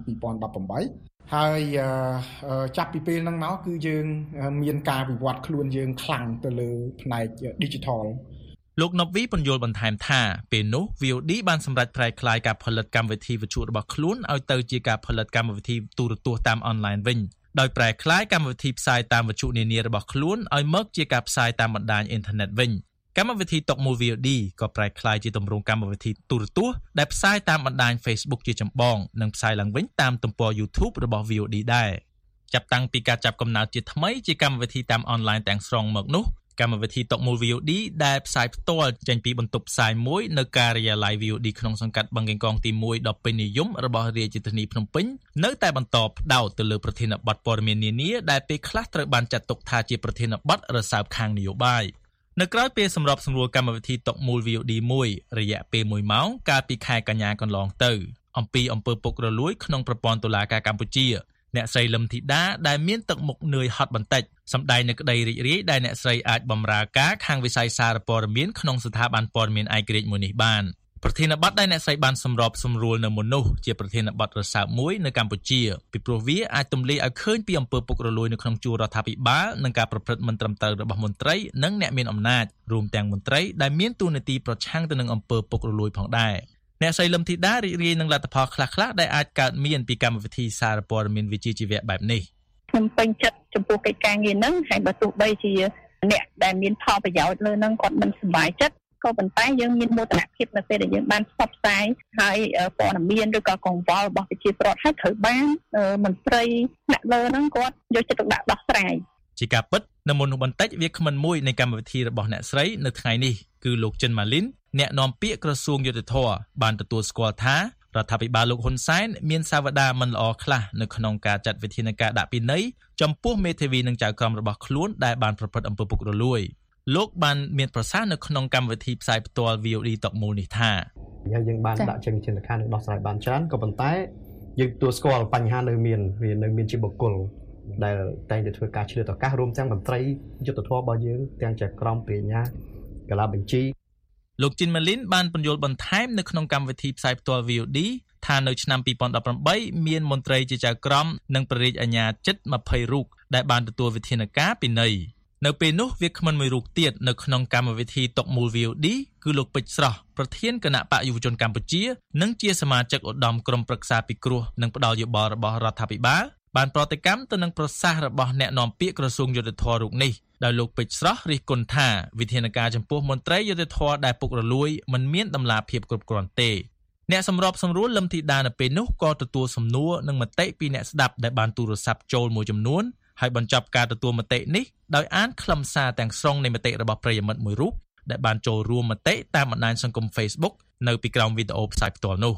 2018ហើយចាប់ពីពេលហ្នឹងមកគឺយើងមានការវិវត្តខ្លួនយើងខ្លាំងទៅលើផ្នែក digital លោកណូវីបញ្យល់បន្ថែមថាពេលនោះ VOD បានសម្រេចប្រែក្លាយការផលិតកម្មវិធីវិទ្យុរបស់ខ្លួនឲ្យទៅជាការផលិតកម្មវិធីទូរទស្សន៍តាមអនឡាញវិញដោយប្រែក្លាយកម្មវិធីផ្សាយតាមវិទ្យុនានារបស់ខ្លួនឲ្យមកជាការផ្សាយតាមបណ្ដាញអ៊ីនធឺណិតវិញកម្មវិធីតុកមូ VOD ក៏ប្រែក្លាយជាទម្រង់កម្មវិធីទូរទស្សន៍ដែលផ្សាយតាមបណ្ដាញ Facebook ជាចម្បងនិងផ្សាយឡើងវិញតាមទំព័រ YouTube របស់ VOD ដែរចាប់តាំងពីការចាប់កំណើតជាថ្មីជាកម្មវិធីតាមអនឡាញទាំងស្រុងមកនោះកម្មវិធីតុកមូ VOD ដែលផ្សាយផ្ទាល់ចេញពីបន្ទប់ផ្សាយមួយនៅការិយាល័យ VOD ក្នុងសង្កាត់បឹងកេងកងទី1ដ៏ពេញនិយមរបស់រាជធានីភ្នំពេញនៅតែបន្តផ្ដោតទៅលើប្រធានបទព័ត៌មាននានាដែលពេលខ្លះត្រូវបានចាត់ទុកថាជាប្រធានបទរសើបខាងនយោបាយនៅក្រៅពេលសម្របសម្រួលកម្មវិធីតុកមូ VOD 1រយៈពេល1ម៉ោងកាលពីខែកញ្ញាកន្លងទៅអំពីអំពើពុករលួយក្នុងប្រព័ន្ធតុលាការកម្ពុជាអ្នកស្រីលឹមធីតាដែលមានទឹកមុខនឿយហត់បន្តិចសម្ដែងនៅក្តីរីករាយដែលអ្នកស្រីអាចបម្រើការខាងវិស័យសារព័ត៌មានក្នុងស្ថាប័នព័ត៌មានឯករាជ្យមួយនេះបានប្រធានបទដែលអ្នកស្រីបានសម្របសម្រួលនៅមុននោះជាប្រធានបទរសើបមួយនៅកម្ពុជាពីព្រោះវាអាចទម្លាយឲ្យឃើញពីអំពើពុករលួយនៅក្នុងជួររដ្ឋាភិបាលនិងការប្រព្រឹត្តមិនត្រឹមត្រូវរបស់មន្ត្រីនិងអ្នកមានអំណាចរួមទាំងមន្ត្រីដែលមានតួនាទីប្រឆាំងទៅនឹងអំពើពុករលួយផងដែរអ្នកស្រីលឹមធីតារីករាយនឹងលទ្ធផលខ្លះៗដែលអាចកើតមានពីកម្មវិធីសារព័ត៌មានវិជ្ជាជីវៈបែបនេះខ្ញុំពេញចិត្តចំពោះកិច្ចការងារហ្នឹងហើយបើទោះបីជាអ្នកដែលមានផលប្រយោជន៍លើហ្នឹងគាត់មិនសប្បាយចិត្តក៏ប៉ុន្តែយើងមានមោទនភាពនៅពេលដែលយើងបានផ្សព្វផ្សាយហើយព័ត៌មានឬក៏កង្វល់របស់ប្រជាពលរដ្ឋឲ្យត្រូវបានមន្ត្រីអ្នកលើហ្នឹងគាត់យកចិត្តទុកដាក់ដោះស្រាយជាការពិតនៅមុននោះបន្តិចវាគ្មិនមួយនៃកម្មវិធីរបស់អ្នកស្រីនៅថ្ងៃនេះគឺលោកចិនម៉ាលីនអ្នកនាំពាក្យក្រសួងយុតិធធម៌បានទទួលស្គាល់ថារដ្ឋាភិបាលលោកហ៊ុនសែនមានសាវតាមិនល្អខ្លះនៅក្នុងការចាត់វិធានការដាក់ពិន័យចំពោះមេធាវីនិងចៅក្រមរបស់ខ្លួនដែលបានប្រព្រឹត្តអំពើពុករលួយលោកបានមានប្រសាសន៍នៅក្នុងកម្មវិធីផ្សាយផ្ទាល់ VOD តុកមូលនេះថាយើងបានដាក់ចេញវិធានការនឹងដោះស្រាយបានច្រើនក៏ប៉ុន្តែយើងទទួលស្គាល់បញ្ហានៅមានជាបុគ្គលដែលតែងតែធ្វើការឆ្លៀតឱកាសរួមទាំងមន្ត្រីយុត្តិធម៌របស់យើងទាំងចៅក្រមព្រះអាជ្ញាកាលាបញ្ជីលោកជីនម៉ាលីនបានបញ្យល់បន្ថែមនៅក្នុងកម្មវិធីផ្សាយផ្ទាល់ VOD ថានៅឆ្នាំ2018មានមន្ត្រីជាចៅក្រមនិងព្រះរាជអាជ្ញាជិត20រូបដែលបានទទួលវិធានការពិន័យនៅពេលនោះវាគ្មិនមួយរូបទៀតនៅក្នុងកម្មវិធីតុកមូល VOD គឺលោកពេជ្រស្រស់ប្រធានគណៈបកយុវជនកម្ពុជានិងជាសមាជិកឧត្តមក្រុមប្រឹក្សាពិគ្រោះនិងផ្ដល់យោបល់របស់រដ្ឋាភិបាលបានប្រតិកម្មទៅនឹងប្រសាសន៍របស់អ្នកនាំពាក្យក្រសួងយុតិធធម៌រូបនេះដោយលោកពេជ្រស្រស់រិះគន់ថាវិធានការចំពោះមន្ត្រីយុតិធធម៌ដែលពុករលួយមិនមានតម្លាភាពគ្រប់គ្រាន់ទេអ្នកសម្របសម្រួលលឹមធីតានៅពេលនោះក៏ទទួលសំណួរនិងមតិពីអ្នកស្ដាប់ដែលបានទូរស័ព្ទចូលមួយចំនួនហើយបញ្ចប់ការទទួលមតិនេះដោយអានខ្លឹមសារទាំងស្រុងនៃមតិរបស់ប្រិយមិត្តមួយរូបដែលបានចូលរួមមតិតាមបណ្ដាញសង្គម Facebook នៅពីក្រោមវីដេអូផ្សាយផ្ទាល់នោះ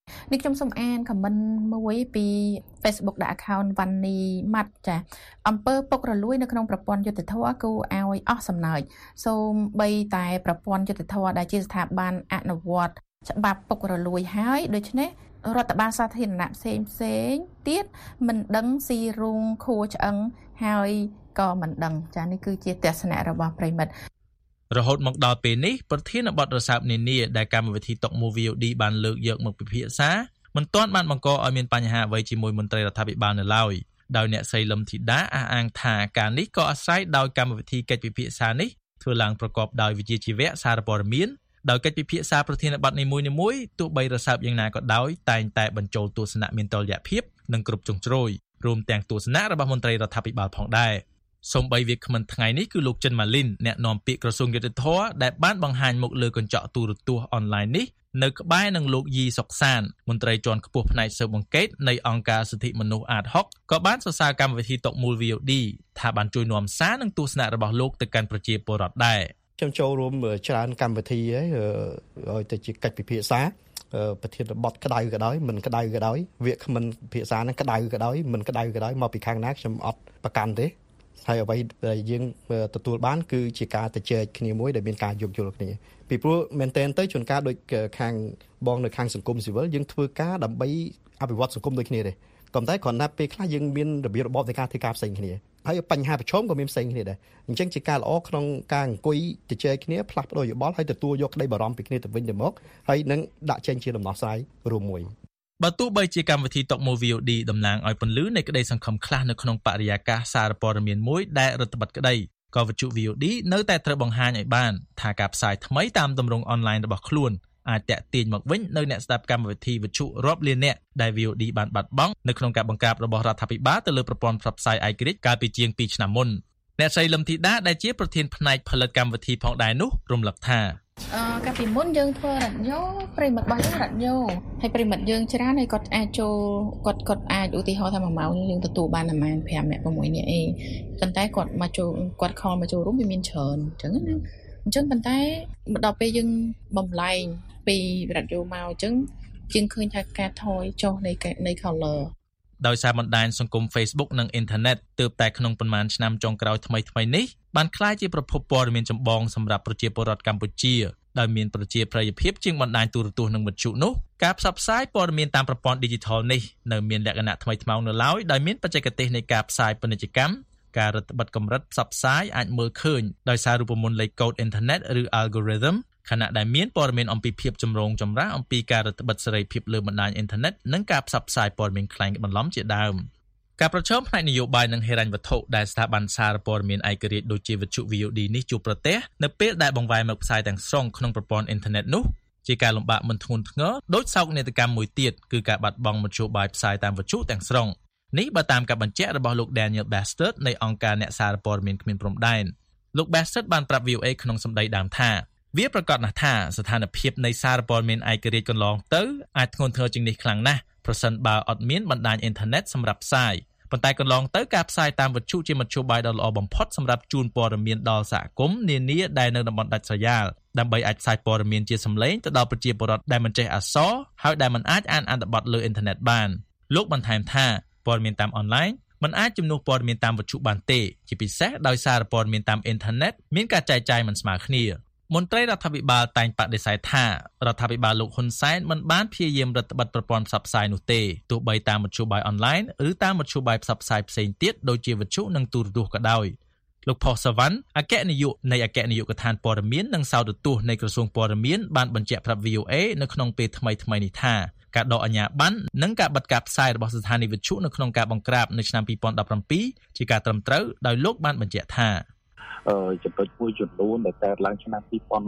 នេះខ្ញុំសូមអានខមមិនមួយពី Facebook ដាក់ account វ៉ាន់នីម៉ាត់ចាអំពើពុករលួយនៅក្នុងប្រព័ន្ធយុត្តិធម៌គូឲ្យអស់សំណើចសូមបីតែប្រព័ន្ធយុត្តិធម៌ដែលជាស្ថាប័នអនុវត្តច្បាប់ពុករលួយហើយដូច្នេះរដ្ឋបាលសាធារណៈផ្សេងទៀតមិនដឹងស៊ីរូងខួរឆ្អឹងហើយក៏មិនដឹងចានេះគឺជាទស្សនៈរបស់ប្រិមិត្តរហូតមកដល់ពេលនេះប្រធានបទរសើបនានាដែលកម្មវិធីតុកមូ VOD បានលើកយកមកពិភាក្សាមិនទាន់បានបង្កឲ្យមានបញ្ហាអ្វីជាមួយមន្ត្រីរដ្ឋាភិបាលនៅឡើយដោយអ្នកស្រីលឹមធីតាអះអាងថាការនេះក៏អាស្រ័យដោយកម្មវិធីកិច្ចពិភាក្សានេះធ្វើឡើងប្រកបដោយវិជ្ជាជីវៈសារព័ត៌មានដោយកិច្ចពិភាក្សាប្រធានបទនីមួយៗទោះបីរសើបយ៉ាងណាក៏ដោយតែងតែបញ្ចូលទស្សនៈមានតុល្យភាពនិងគ្រប់ជ្រុងជ្រោយរួមទាំងទស្សនៈរបស់មន្ត្រីរដ្ឋាភិបាលផងដែរសូម្បីវាគ្មិនថ្ងៃនេះគឺលោកចិនម៉ាលីនអ្នកនាំពាក្យក្រសួងយុតិធម៌ដែលបានបង្ហាញមុខលើកញ្ចក់ទូរទស្សន៍អនឡាញនេះនៅក្បែរនឹងលោកយីសុកសានមន្ត្រីជាន់ខ្ពស់ផ្នែកស៊ើបអង្កេតនៃអង្គការសិទ្ធិមនុស្សអាត6ក៏បានសរសើរកម្មវិធីតុកមូល VOD ថាបានជួយនាំសារនិងទស្សនៈរបស់លោកទៅកាន់ប្រជាពលរដ្ឋដែរខ្ញុំចូលរួមច្រើនកម្មវិធីឲ្យទៅជាកិច្ចពិភាក្សាប្រធានបទក្តៅក៏ដោយមិនក្តៅក៏ដោយវាគ្មិនពិភាក្សាហ្នឹងក្តៅក៏ដោយមិនក្តៅក៏ដោយមកពីខាងណាខ្ញុំអត់ប្រកាន់ទេហើយអ្វីដែលយើងទទួលបានគឺជាការទៅជែកគ្នាមួយដែលមានការយោគយល់គ្នាពីព្រោះមែនទែនទៅជួនកាលដូចខាងបងនៅខាងសង្គមស៊ីវិលយើងធ្វើការដើម្បីអភិវឌ្ឍសង្គមដូចគ្នាទេក៏តែគ្រាន់តែពេលខ្លះយើងមានរបៀបរបបនៃការធ្វើការផ្សេងគ្នាហើយបញ្ហាប្រឈមក៏មានផ្សេងគ្នាដែរអញ្ចឹងជាការល្អក្នុងការអង្គុយទៅជែកគ្នាផ្លាស់ប្ដូរយោបល់ហើយទទួលយកក្តីបារម្ភពីគ្នាទៅវិញទៅមកហើយនឹងដាក់ចេញជាដំណោះស្រាយរួមមួយបើទោះបីជាកម្មវិធីតុកមូ VOD តំណាងឲ្យពន្លឺនៃក្តីសង្ឃឹមខ្លះនៅក្នុងបរិយាកាសសារព័ត៌មានមួយដែលរដ្ឋបတ်ក្តីក៏វិទ្យុ VOD នៅតែត្រូវបង្ហាញឲ្យបានថាការផ្សាយថ្មីតាមទម្រង់អនឡាញរបស់ខ្លួនអាចតាក់ទាញមកវិញនៅអ្នកស្ដាប់កម្មវិធីវិទ្យុរាប់លាននាក់ដែល VOD បានបាត់បង់នៅក្នុងការបង្ក្រាបរបស់រដ្ឋាភិបាលទៅលើប្រព័ន្ធផ្សព្វផ្សាយឯករាជ្យកាលពីជាង2ឆ្នាំមុនអ្នកស្រីលឹមធីតាដែលជាប្រធានផ្នែកផលិតកម្មវិធីផងដែរនោះរំលឹកថាកាលពីមុនយើងធ្វើរ៉ាឌីយ៉ូប្រិមិត្តរបស់យើងរ៉ាឌីយ៉ូហើយប្រិមិត្តយើងច្រើនហើយគាត់អាចចូលគាត់អាចឧទាហរណ៍ថា1ម៉ោងយើងទទួលបានប្រហែល5នាក់6នាក់អីប៉ុន្តែគាត់មកចូលគាត់ខលមកចូលរួមវាមានច្រើនអញ្ចឹងណាអញ្ចឹងប៉ុន្តែដល់ពេលយើងបំលែងពីរ៉ាឌីយ៉ូមកអញ្ចឹងជាងឃើញថាការថយចុះនៃ color ដោយសារបណ្ដាញសង្គម Facebook និងអ៊ីនធឺណិតទើបតែក្នុងប៉ុន្មានឆ្នាំចុងក្រោយថ្មីនេះបានក្លាយជាប្រភពព័ត៌មានចម្បងសម្រាប់ប្រជាពលរដ្ឋកម្ពុជាដោយមានប្រជាប្រិយភាពជាងបណ្ដាញទូរទស្សន៍និងវិទ្យុនោះការផ្សព្វផ្សាយព័ត៌មានតាមប្រព័ន្ធ Digital នេះនៅមានលក្ខណៈថ្មីថ្មោងនៅឡើយដោយមានបច្ចេកទេសនៃការផ្សាយពាណិជ្ជកម្មការរដ្ឋបတ်កម្រិតផ្សព្វផ្សាយអាចមើលឃើញដោយសាររូបមន្តលេខកូដអ៊ីនធឺណិតឬ algorithm ខណៈដែលមានព័ត៌មានអំពីភាពចម្រូងចម្រាសអំពីការរដ្ឋបတ်សេរីភាពលើបណ្ដាញអ៊ីនធឺណិតនិងការផ្សព្វផ្សាយព័ត៌មានក្លែងបន្លំជាដើមការប្រឈមផ្នែកនយោបាយនិងហិរញ្ញវត្ថុដែលស្ថាប័នសារព័ត៌មានឯករាជ្យដូចជាវិទ្យុ VOD នេះជួបប្រទះនៅពេលដែលបង្វែរមកផ្សាយទាំងស្រុងក្នុងប្រព័ន្ធអ៊ីនធឺណិតនោះជាការលំបាកមិនធ្ងន់ធ្ងរដោយសោកនាដកម្មមួយទៀតគឺការបាត់បង់មធ្យោបាយផ្សាយតាមវិទ្យុទាំងស្រុងនេះបើតាមការបញ្ជាក់របស់លោក Daniel Bastard នៃអង្គការអ្នកសារព័ត៌មានគ្មានព្រំដែនលោក Bastard បានប្រាប់ VOA ក្នុងសម្ដីដើមថាវាប្រកាសណាស់ថាស្ថានភាពនៃសារព័ត៌មានឯករាជ្យកន្លងទៅអាចធ្ងន់ធ្ងរជាងនេះខ្លាំងណាស់ប្រសិនបើអត់មានបណ្ដាញអ៊ីនធឺណិតសម្រាប់ផ្សាយប៉ុន្តែកន្លងទៅការផ្សាយតាមវិទ្យុជាមធ្យោបាយដ៏ល្អបំផុតសម្រាប់ជូនព័ត៌មានដល់សហគមន៍នានាដែលនៅតំបន់ដាច់ស្រយាលដើម្បីអាចផ្សាយព័ត៌មានជាសំឡេងទៅដល់ប្រជាពលរដ្ឋដែលមិនចេះអក្សរហើយដែលមិនអាចអានអត្ថបទលើអ៊ីនធឺណិតបានលោកបន្ថែមថាព័ត៌មានតាមអនឡាញមិនអាចជំនួសព័ត៌មានតាមវិទ្យុបានទេជាពិសេសដោយសារព័ត៌មានតាមអ៊ីនធឺណិតមានការចែកចាយមិនស្មើគ្នាមន្ត្រីរដ្ឋាភិបាលតែងបដិសេធថារដ្ឋាភិបាលលោកហ៊ុនសែនមិនបានព្យាយាមរដ្ឋបတ်ប្រព័ន្ធផ្សព្វផ្សាយនោះទេទោះបីតាមមធ្យោបាយអនឡាញឬតាមមធ្យោបាយផ្សព្វផ្សាយផ្សេងទៀតដូចជាវិទ្យុនិងទូរទស្សន៍ក៏ដោយលោកផុសសវណ្ណអគ្គនាយកនៃអគ្គនាយកដ្ឋានព័ត៌មាននិងសោតទស្សន៍នៃក្រសួងព័ត៌មានបានបញ្ជាក់ប្រាប់ VOA នៅក្នុងពេលថ្មីៗនេះថាការដកអាជ្ញាប័ណ្ណនិងការបិទការផ្សាយរបស់ស្ថានីយ៍វិទ្យុនៅក្នុងការបង្ក្រាបនៅឆ្នាំ2017ជាការត្រឹមត្រូវដោយលោកបានបញ្ជាក់ថាចំណុចមួយចំនួនដែលកើតឡើងឆ្នាំ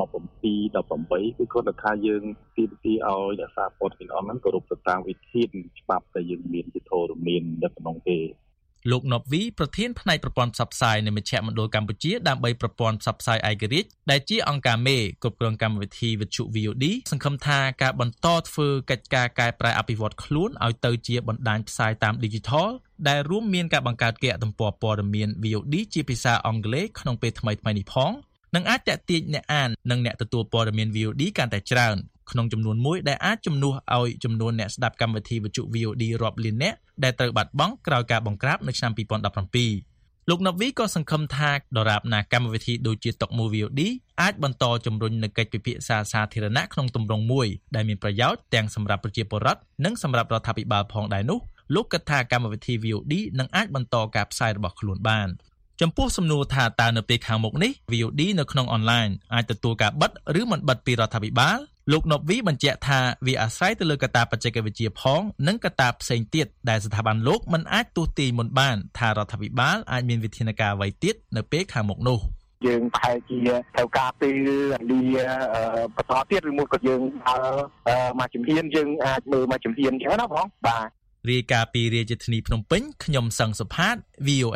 2017 18គឺគាត់ថាយើងទីឲ្យអ្នកសារព័ត៌មានអនឡាញគោរពទៅតាមវិធានច្បាប់ដែលយើងមានជាធរមាននៅក្នុងទេលោកណូវីប្រធានផ្នែកប្រព័ន្ធផ្សព្វផ្សាយនៃមជ្ឈមណ្ឌលកម្ពុជាដើម្បីប្រព័ន្ធផ្សព្វផ្សាយឯករាជ្យដែលជាអង្គការមេគ្រប់គ្រងកម្មវិធីវិទ្យុ VOD សង្ឃឹមថាការបន្តធ្វើកិច្ចការកែប្រែអភិវឌ្ឍខ្លួនឲ្យទៅជាបណ្ដាញផ្សាយតាម Digital ដែលរួមមានការបង្កើតគេហទំព័រព័ត៌មាន VOD ជាភាសាអង់គ្លេសក្នុងពេលថ្មីៗនេះផងនឹងអាចទាក់ទាញអ្នកអាននិងអ្នកទទួលព័ត៌មាន VOD កាន់តែច្រើនក្នុងចំនួនមួយដែលអាចជំនួសឲ្យចំនួនអ្នកស្ដាប់កម្មវិធីវិទ្យុ VOD រាប់លាននាក់ដែលត្រូវបាត់បង់ក្រោយការបង្ក្រាបនៅឆ្នាំ2017លោកណូវីក៏សង្ឃឹមថាដរាបណាកម្មវិធីដូចជាតុកមូល VOD អាចបន្តជំរុញនូវកិច្ចពិភាក្សាសាធារណៈក្នុងទម្រង់មួយដែលមានប្រយោជន៍ទាំងសម្រាប់ប្រជាពលរដ្ឋនិងសម្រាប់រដ្ឋាភិបាលផងដែរនោះលោកគិតថាកម្មវិធី VOD នឹងអាចបន្តការផ្សាយរបស់ខ្លួនបានចំពោះសំណួរថាតើនៅពេលខាងមុខនេះ VOD នៅក្នុងអនឡាញអាចទទួលការបិទឬមិនបិទពីរដ្ឋាភិបាលលោកណូវីបញ្ជាក់ថាវាអាស្រ័យទៅលើកត្តាបច្ចេកវិទ្យាផងនិងកត្តាផ្សេងទៀតដែលស្ថាប័នលោកមិនអាចទស្សន៍ទាយមុនបានថារដ្ឋាភិបាលអាចមានវិធានការអ្វីទៀតនៅពេលខាងមុខនោះយើងប្រហែលជាត្រូវការពេលវេលាបន្តទៀតឬមួយក៏យើងមកជំហានយើងអាចមើលមកជំហានអញ្ចឹងណាបងបាទរាយការណ៍ពីរាជធានីភ្នំពេញខ្ញុំសង្សុផាត VOA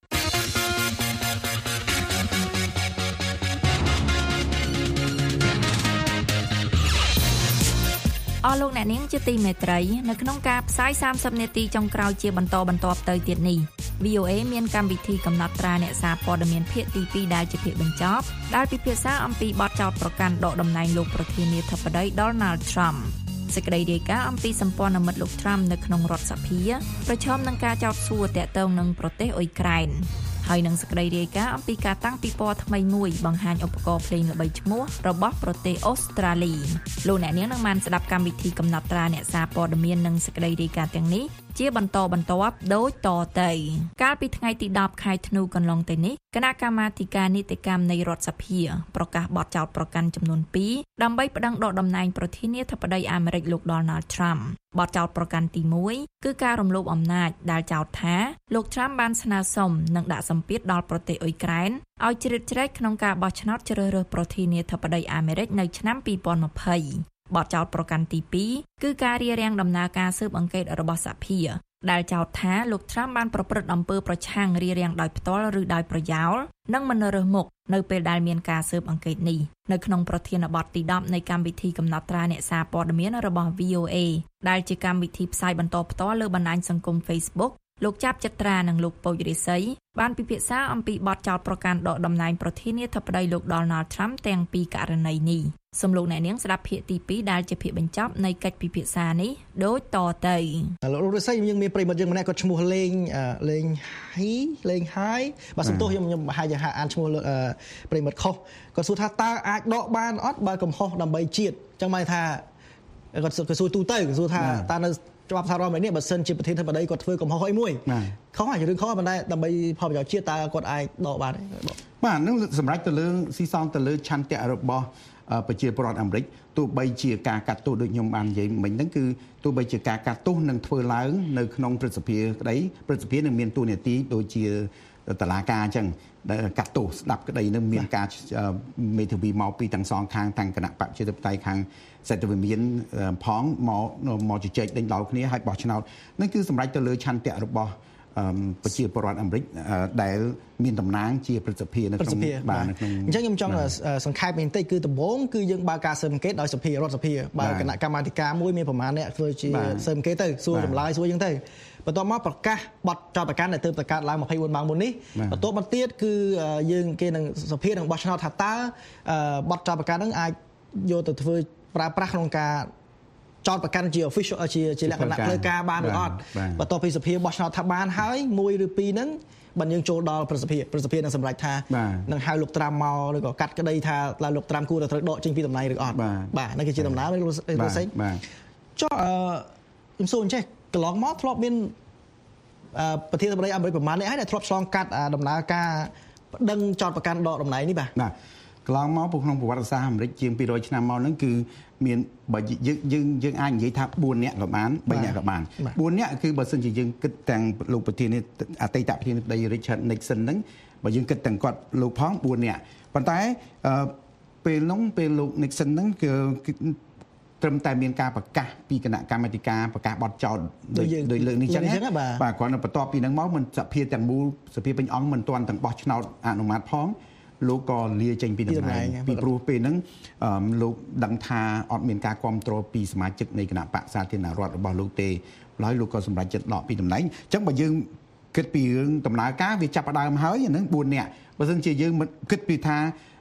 អស់លោកអ្នកនាងជាទីមេត្រីនៅក្នុងការផ្សាយ30នាទីចុងក្រោយជាបន្តបន្ទាប់ទៅទៀតនេះ VOA មានកម្មវិធីកំណត់ត្រាអ្នកសារព័ត៌មានភាគទី2ដែលជាភាគបញ្ចប់ដែលពិភាក្សាអំពីបទចោទប្រកាន់ដកតំណែងលោកប្រធានាធិបតី Donald Trump សេចក្តីរាយការណ៍អំពីសម្ព័ន្ធមិត្តលោក Trump នៅក្នុងរដ្ឋសភាប្រឈមនឹងការចោទសួរទាក់ទងនឹងប្រទេសអ៊ុយក្រែនហើយនឹងសេចក្តីរាយការណ៍អំពីការតាំងពិព័រណ៍ថ្មីមួយបង្ហាញឧបករណ៍ភ្លេងល្បីឈ្មោះរបស់ប្រទេសអូស្ត្រាលីលោកអ្នកនាងនឹងបានស្ដាប់កម្មវិធីកំណត់ត្រាអ្នកសារព័ត៌មាននិងសេចក្តីរាយការណ៍ទាំងនេះជាបន្តបន្ទាប់ដូចតទៅកាលពីថ្ងៃទី10ខែធ្នូកន្លងទៅនេះគណៈកម្មាធិការនីតិកម្មនៃរដ្ឋសភាប្រកាសបទចោទប្រកាន់ចំនួន2ដើម្បីប្តឹងដកតំណែងប្រធានាធិបតីអាមេរិកលោក Donald Trump បទចោទប្រកាន់ទី1គឺការរំលោភអំណាចដែលចោទថាលោក Trump បានស្នើសុំនិងដាក់សម្ពាធដល់ប្រទេសអ៊ុយក្រែនឲ្យជ្រៀតជ្រែកក្នុងការបោះឆ្នោតជ្រើសរើសប្រធានាធិបតីអាមេរិកនៅឆ្នាំ2020បទចោទប្រកាន់ទី2គឺការរារាំងដំណើរការស៊ើបអង្កេតរបស់សភាដែលចោទថាលោក Trump បានប្រព្រឹត្តអំពើប្រឆាំងរារាំងដោយផ្ទាល់ឬដោយប្រយោលនិងមិនរើសមុខនៅពេលដែលមានការស៊ើបអង្កេតនេះនៅក្នុងប្រធានបទទី10នៃកម្មវិធីកំណត់ត្រាអ្នកសារព័ត៌មានរបស់ VOA ដែលជាកម្មវិធីផ្សាយបន្តផ្ទាល់លើបណ្ដាញសង្គម Facebook លោកចាប់ចត្រានិងលោកពូចរិស័យបានពិភាក្សាអំពីបទចោទប្រកាន់ដកតំណែងប្រធានាធិបតីលោក Donald Trump ទាំងពីរករណីនេះសូមលោកអ្នកនាងស្ដាប់ភាគទី2ដែលជាភាគបញ្ចប់នៃកិច្ចពិភាក្សានេះដូចតទៅលោករិស័យយើងមានប្រិមត្តយើងម្នាក់គាត់ឈ្មោះលេងហើយបាទសំទោសខ្ញុំប្រហែលជាអានឈ្មោះប្រិមត្តខុសគាត់សួរថាតើអាចដកបានអត់បើកំហុសដើម្បីជាតិអញ្ចឹងមកថាគាត់សួរទូទៅគាត់សួរថាតើនៅច្បាប់សហរដ្ឋអាមេរិកនេះបើសិនជាប្រធានាធិបតីគាត់ធ្វើកំហុសអីមួយខុសហើយរឿងខុសប៉ុន្តែដើម្បីផលប្រយោជន៍ជាតិតើគាត់អាចដកបានទេបាទនឹងសម្រាប់ទៅលើស៊ីសងទៅលើឆន្ទៈរបស់ប្រជាពលរដ្ឋអាមេរិកទោះបីជាការកាត់ទោសដូចខ្ញុំបាននិយាយមិញហ្នឹងគឺទោះបីជាការកាត់ទោសនឹងធ្វើឡើងនៅក្នុងព្រឹទ្ធសភាក្តីព្រឹទ្ធសភានឹងមានតួនាទីដូចជាតុលាការអញ្ចឹងដែលកាត់ទោសស្ដាប់ក្តីនឹងមានការមេធាវីមកពីទាំងសងខាងទាំងគណៈបព្វជិតបតៃខាងសេដ្ឋវិមានផងមកជជែកដេញដោលគ្នាហើយបោះឆ្នោតនេះគឺសម្រាប់ទៅលើឆន្ទៈរបស់ប្រជាពលរដ្ឋអាមេរិកដែលមានតំណាងជាព្រឹទ្ធសភានៅក្នុងបាទនៅក្នុងអញ្ចឹងខ្ញុំចង់សង្ខេបបន្តិចគឺដំបូងគឺយើងបើកការស៊ើបអង្កេតដោយសភារដ្ឋសភាបើគណៈកម្មាធិការមួយមានប្រមាណអ្នកធ្វើជាស៊ើបអង្កេតទៅសួរចម្លើយសួរអញ្ចឹងទៅបន្ទាប់មកប្រកាសបទចោទប្រកាន់ដែលទើបប្រកាសឡើង24ម៉ោងមុននេះបន្ទាប់មកទៀតគឺយើងគេនឹងសភានឹងបោះឆ្នោតថាតើបទចោទប្រកាន់នឹងអាចយកទៅធ្វើប្រើប្រាស់ក្នុងការចោទប្រកាន់ជា official ជាលក្ខណៈផ្លូវការបានឬអត់បន្ទាប់ពីសភាបោះឆ្នោតថាបានហើយមួយឬពីរហ្នឹងបើយើងចូលដល់ប្រសិទ្ធភាពនឹងសម្រេចថានឹងហៅលោកត្រាំមកឬក៏កាត់ក្តីថាលោកត្រាំគួរតែត្រូវដកចេញពីតំណែងឬអត់បាទនេះគឺជាដំណើរលោកសេងចុះខ្ញុំសួរអញ្ចេះកន្លងមកធ្លាប់មានប្រធានាធិបតីអាមេរិកប្រមាណនេះហើយដែលធ្លាប់ឆ្លងកាត់ដំណើរការប្តឹងចោទប្រកាន់ដកតំណែងនេះបាទកន្លងមកក្នុងប្រវត្តិសាស្ត្រអាមេរិកជាង200ឆ្នាំមកហ្នឹងគឺមានបើយើងអាចនិយាយថា4នាក់ក៏បាន3នាក់ក៏បាន4នាក់គឺបើសិនជាយើងគិតទាំងលោកប្រធានាអតីតប្រធានាធិបតី Richard Nixon ហ្នឹងបើយើងគិតទាំងគាត់លោកផង4នាក់ប៉ុន្តែពេលលោក Nixon ហ្នឹងគឺត្រឹមតែមានការប្រកាសពីគណៈកម្មាធិការប្រកាសបទចោទដោយលើកនេះចឹងបាទគ្រាន់តែបន្ទាប់ពីហ្នឹងមកមិនសភាទាំងមូលសភាពេញអង្គមិនទាន់ទាំងបោះឆ្នោតអនុម័តផងលោកក៏លាចេញពីតំណែងពីព្រោះពេលហ្នឹងលោកដឹងថាអត់មានការគ្រប់គ្រងពីសមាជិកនៃគណៈបក្សសាធារណរដ្ឋរបស់លោកទេហើយលោកក៏សម្រេចចិត្តដកពីតំណែងអញ្ចឹងបើយើងគិតពីរឿងដំណើរការវាចាប់ផ្ដើមហើយហ្នឹង4នាក់បើមិនជាយើងគិតពីថា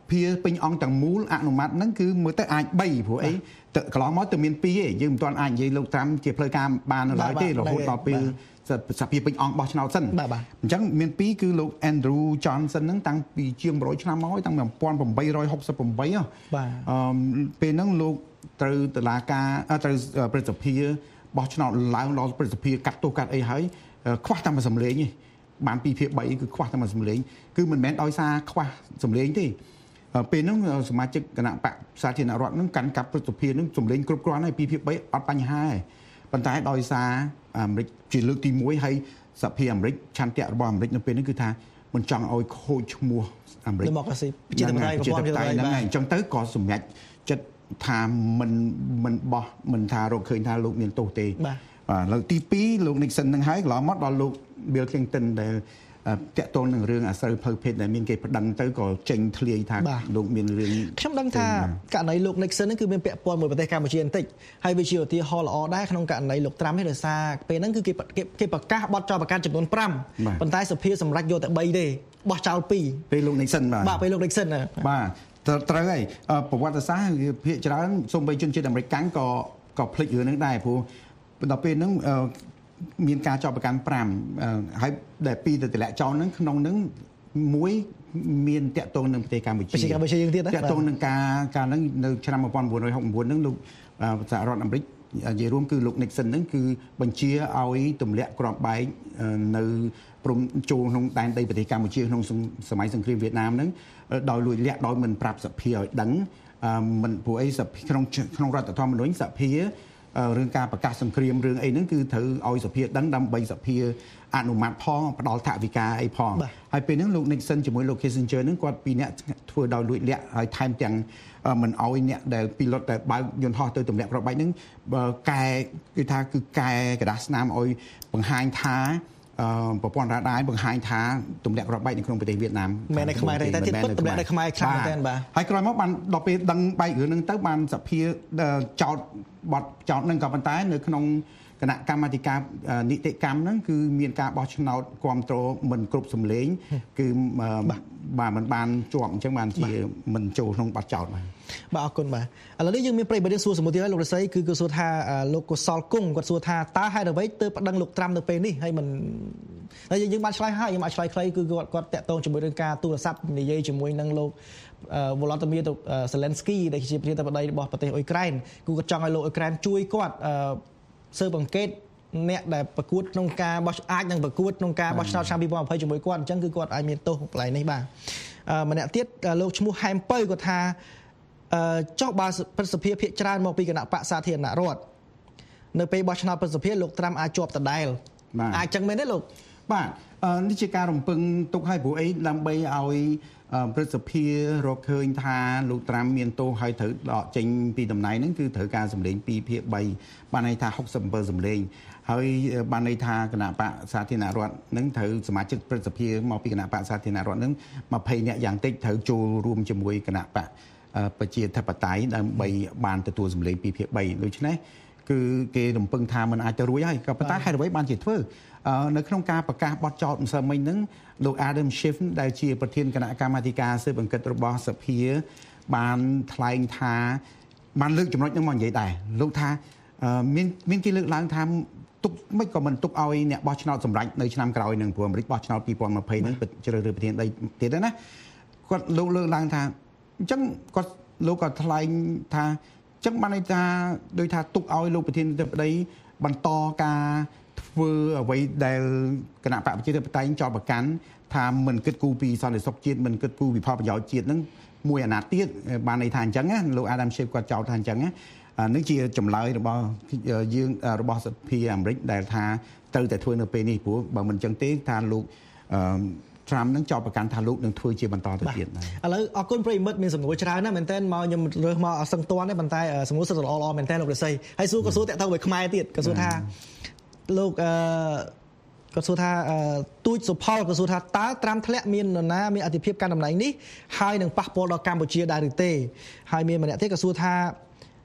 ភាពេញអង្គទាំងមូលអនុម័តហ្នឹងគឺមើលទៅអាច3ព្រោះអីកន្លងមកទៅមាន2ឯងយើងមិនទាន់អាចនិយាយលោកត្រាំជាផ្លូវការបាននៅឡើយទេរហូតដល់ពេលសភាពេញអង្គបោះឆ្នោតសិនអញ្ចឹងមាន2គឺលោក Andrew Johnson ហ្នឹងតាំងពីជាង100ឆ្នាំមកតាំងពី1868ពេលហ្នឹងលោកត្រូវតុលាការត្រូវព្រឹទ្ធសភាបោះឆ្នោតឡើងដល់ព្រឹទ្ធសភាកាត់ទោសកាត់អីហើយខ្វះតែមួយសម្លេងទេបាន2ភាគ3គឺខ្វះតែមួយសម្លេងគឺមិនមែនដោយសារខ្វះសម្លេងទេពេលហ្នឹងសមាជិកគណៈបកសាធារណរដ្ឋហ្នឹងកាន់កាប់ព្រឹទ្ធសភាហ្នឹងសម្លេងគ្រប់គ្រាន់ហើយ2ភាគ3អត់បញ្ហាទេប៉ុន្តែដោយសារអាមេរិកជាលើកទី1ហើយសភាអាមេរិកឆន្ទៈរបស់អាមេរិកនៅពេលនេះគឺថាមិនចង់ឲ្យខូចឈ្មោះអាមេរិក Democracy ប្រជាធិបតេយ្យប្រព័ន្ធប្រជាធិបតេយ្យហ្នឹងហើយអញ្ចឹងទៅក៏សម្រេចចិត្តថាមិនបោះមិនថារកឃើញថាលោកមានទោសទេបាទលើកទី2លោក Nixon នឹងហើយកន្លងមកដល់លោក Bill Clinton ដែលតាក់ទងនឹងរឿងអាស្រូវភៅភេទដែលមានគេប្តឹងទៅក៏ចេញធ្លាយថាលោកមានរឿងខ្ញុំដឹងថាករណីលោក Nixon ហ្នឹងគឺមានពាក់ព័ន្ធមួយប្រទេសកម្ពុជាបន្តិចហើយវាជាឧទាហរណ៍ល្អដែរក្នុងករណីលោក Trump នេះដោយសារពេលហ្នឹងគឺគេប្រកាសបទចោទប្រកាន់ចំនួន5ប៉ុន្តែសភាសម្រេចយកតែ3ទេបោះចោល2ពេលលោក Nixon បាទពេលលោក Nixon បាទត្រូវហើយប្រវត្តិសាស្ត្រភាគច្រើនសូម្បីជនជាតិអាមេរិកកាំងក៏ភ្លេចរឿងហ្នឹងដែរព្រោះដល់ពេលហ្នឹងមានការចោទប្រកាន់5ហើយដែល2ទៅទម្លាក់ចោលហ្នឹងក្នុងហ្នឹង1មានតាក់ទងនឹងប្រទេសកម្ពុជាយើងទៀតតាក់ទងនឹងការហ្នឹងនៅឆ្នាំ1969ហ្នឹងលោកសហរដ្ឋអាមេរិកនិយាយរួមគឺលោក Nixon ហ្នឹងគឺបញ្ជាឲ្យទម្លាក់គ្រាប់បែកនៅព្រំចូលក្នុងដែនដីប្រទេសកម្ពុជាក្នុងសម័យសង្គ្រាមវៀតណាមហ្នឹងដោយលួចលាក់ដោយមិនប្រាប់សភាឲ្យដឹងមិនព្រោះអីក្នុងរដ្ឋធម្មនុញ្ញសភារឿងការប្រកាសសង្គ្រាមរឿងអីហ្នឹងគឺត្រូវឲ្យសភាដឹងដើម្បីសភាអនុម័តផងផ្ដល់ថវិកាអីផងហើយពេលហ្នឹងលោក Nixon ជាមួយលោក Kissinger ហ្នឹងគាត់ពីរនាក់ធ្វើដោយលួចលាក់ហើយថែមទាំងមិនឲ្យអ្នកដែលពីលុតតែបើកយន្តហោះទៅទម្លាក់គ្រាប់បែកហ្នឹងកែគឺថាគឺកែกระดาษស្នាមឲ្យបង្ហាញថាប្រព័ន្ធរ៉ាដារបង្ហាញថាទម្លាក់គ្រាប់បែកនៅក្នុងប្រទេសវៀតណាមមែនតែខ្មែរតែទៀតពិតទម្លាក់នៅខ្មែរខ្លាំងមែនតើបាទហើយក្រោយមកបានដល់ពេលដឹងបែករឿងហ្នឹងទៅបានសភាចោតបទចោតហ្នឹងក៏ប៉ុន្តែនៅក្នុងគណៈកម្មាធិការនីតិកម្មហ្នឹងគឺមានការបោះឆ្នោតគ្រប់គ្រងមិនគ្រប់សម្លេងគឺបាទមិនបានជាប់អញ្ចឹងបានជាមិនចូលក្នុងបទចោតបាទអរគុណបាទឥឡូវនេះយើងមានប្រិយមិត្តសួរសមុទ្រហើយលោករស្មីគឺសួរថាលោកកុសលគង់គាត់សួរថាតើហេតុអ្វីទើបប្តឹងលោកត្រាំនៅពេលនេះហើយមិនហើយយើងបានឆ្លើយហើយខ្ញុំអាចឆ្លើយខ្លីគឺគាត់តាក់ទងជាមួយនឹងការទូរស័ព្ទនិយាយជាមួយនឹងលោកVolodymyr Zelensky ដែលជាប្រធានាធិបតីរបស់ប្រទេសអ៊ុយក្រែនគឺគាត់ចង់ឲ្យលោកអ៊ុយក្រែនជួយគាត់ស៊ើបអង្កេតអ្នកដែលប្រកួតក្នុងការបោះអាចនឹងប្រកួតក្នុងការបោះឆ្នោតឆ្នាំ2020ជាមួយគាត់អញ្ចឹងគឺគាត់អាចមានទោសកន្លែងនេះបាទម្នាក់ទៀតលោកឈ្មោះហែមពៅគាត់ថាចុះបើព្រឹទ្ធសភាភាគច្រើនមកពីគណៈបកសាធារណរដ្ឋនៅពេលបោះឆ្នោតព្រឹទ្ធសភាលោកត្រាំអាចជាប់ដដែលអាចចឹងមែនទេលោកបាទនេះជាការរំពឹងទុកឲ្យព្រោះអីដើម្បីឲ្យព្រឹទ្ធសភារកឃើញថាលោកត្រាំមានទោសហើយត្រូវដកចេញពីតំណែងហ្នឹងគឺត្រូវការសម្លេង2ភាគ3បានន័យថា67សម្លេងហើយបានន័យថាគណៈបកសាធារណរដ្ឋហ្នឹងត្រូវសមាជិកព្រឹទ្ធសភាមកពីគណៈបកសាធារណរដ្ឋហ្នឹង20នាក់យ៉ាងតិចត្រូវចូលរួមជាមួយគណៈបកប្រជាធិបតេយ្យដើម្បីបានទទួលសម្លេង2ភាគ3ដូច្នេះគឺគេរំពឹងថាมันអាចទៅរួចហើយក៏ប៉ុន្តែហេតុអ្វីបានជាធ្វើនៅក្នុងការប្រកាសបទចោទម្សិលមិញហ្នឹងលោក Adam Schiff ដែលជាប្រធានគណៈកម្មាធិការស៊ើបអង្កេតរបស់សភាបានថ្លែងថាបានលើកចំណុចហ្នឹងមកនិយាយដែរលោកថាមានគេលើកឡើងថាទុកមិនក៏មិនទុកឲ្យអ្នកបោះឆ្នោតសម្រេចនៅឆ្នាំក្រោយនឹងព្រោះអាមេរិកបោះឆ្នោត2020ហ្នឹងជ្រើសរើសប្រធានដីទៀតណាគាត់លោកលើកឡើងថាអញ្ចឹងគាត់លោកក៏ថ្លែងថាអញ្ចឹងបានន័យថាដោយថាទុកឲ្យលោកប្រធានដីប្តីបន្តការធ្វើអ្វីដែលគណៈបកប្រជាធិបតេយ្យចោទប្រកាន់ថាមិនគិតគូរពីសន្តិសុខជាតិមិនគិតគូរពីផលប្រយោជន៍ជាតិហ្នឹងមួយអាណត្តិទៀតបានន័យថាអញ្ចឹងណាលោក Adam Schiff គាត់ចោទថាអញ្ចឹងណានេះជាចម្លើយរបស់យើងរបស់សភាអាមេរិកដែលថាត្រូវតែធ្វើនៅពេលនេះព្រោះបើមិនអញ្ចឹងទេថាលោកTrump នឹងចោទប្រកាន់ថាលោកនឹងធ្វើជាបន្តទៅទៀតដែរឥឡូវអរគុណប្រិយមិត្តមានសំណួរច្រើនណាស់មែនតើមកខ្ញុំរើសមកអត់សឹងទាន់ទេប៉ុន្តែសំណួរសិតល្អមែនតើលោករស្មីហើយសួរក៏សួរតាក់ទងvớiខ្មែរទៀតក៏សួរថាលោកក៏សួរថាទូចសុផលក៏សួរថាតើត្រាំធ្លាក់មាននរណាមានអធិភាពកាន់តំណែងនេះហើយនឹងប៉ះពាល់ដល់កម្ពុជាដែរឬទេហើយមានម្នាក់ទៀតក៏សួរថា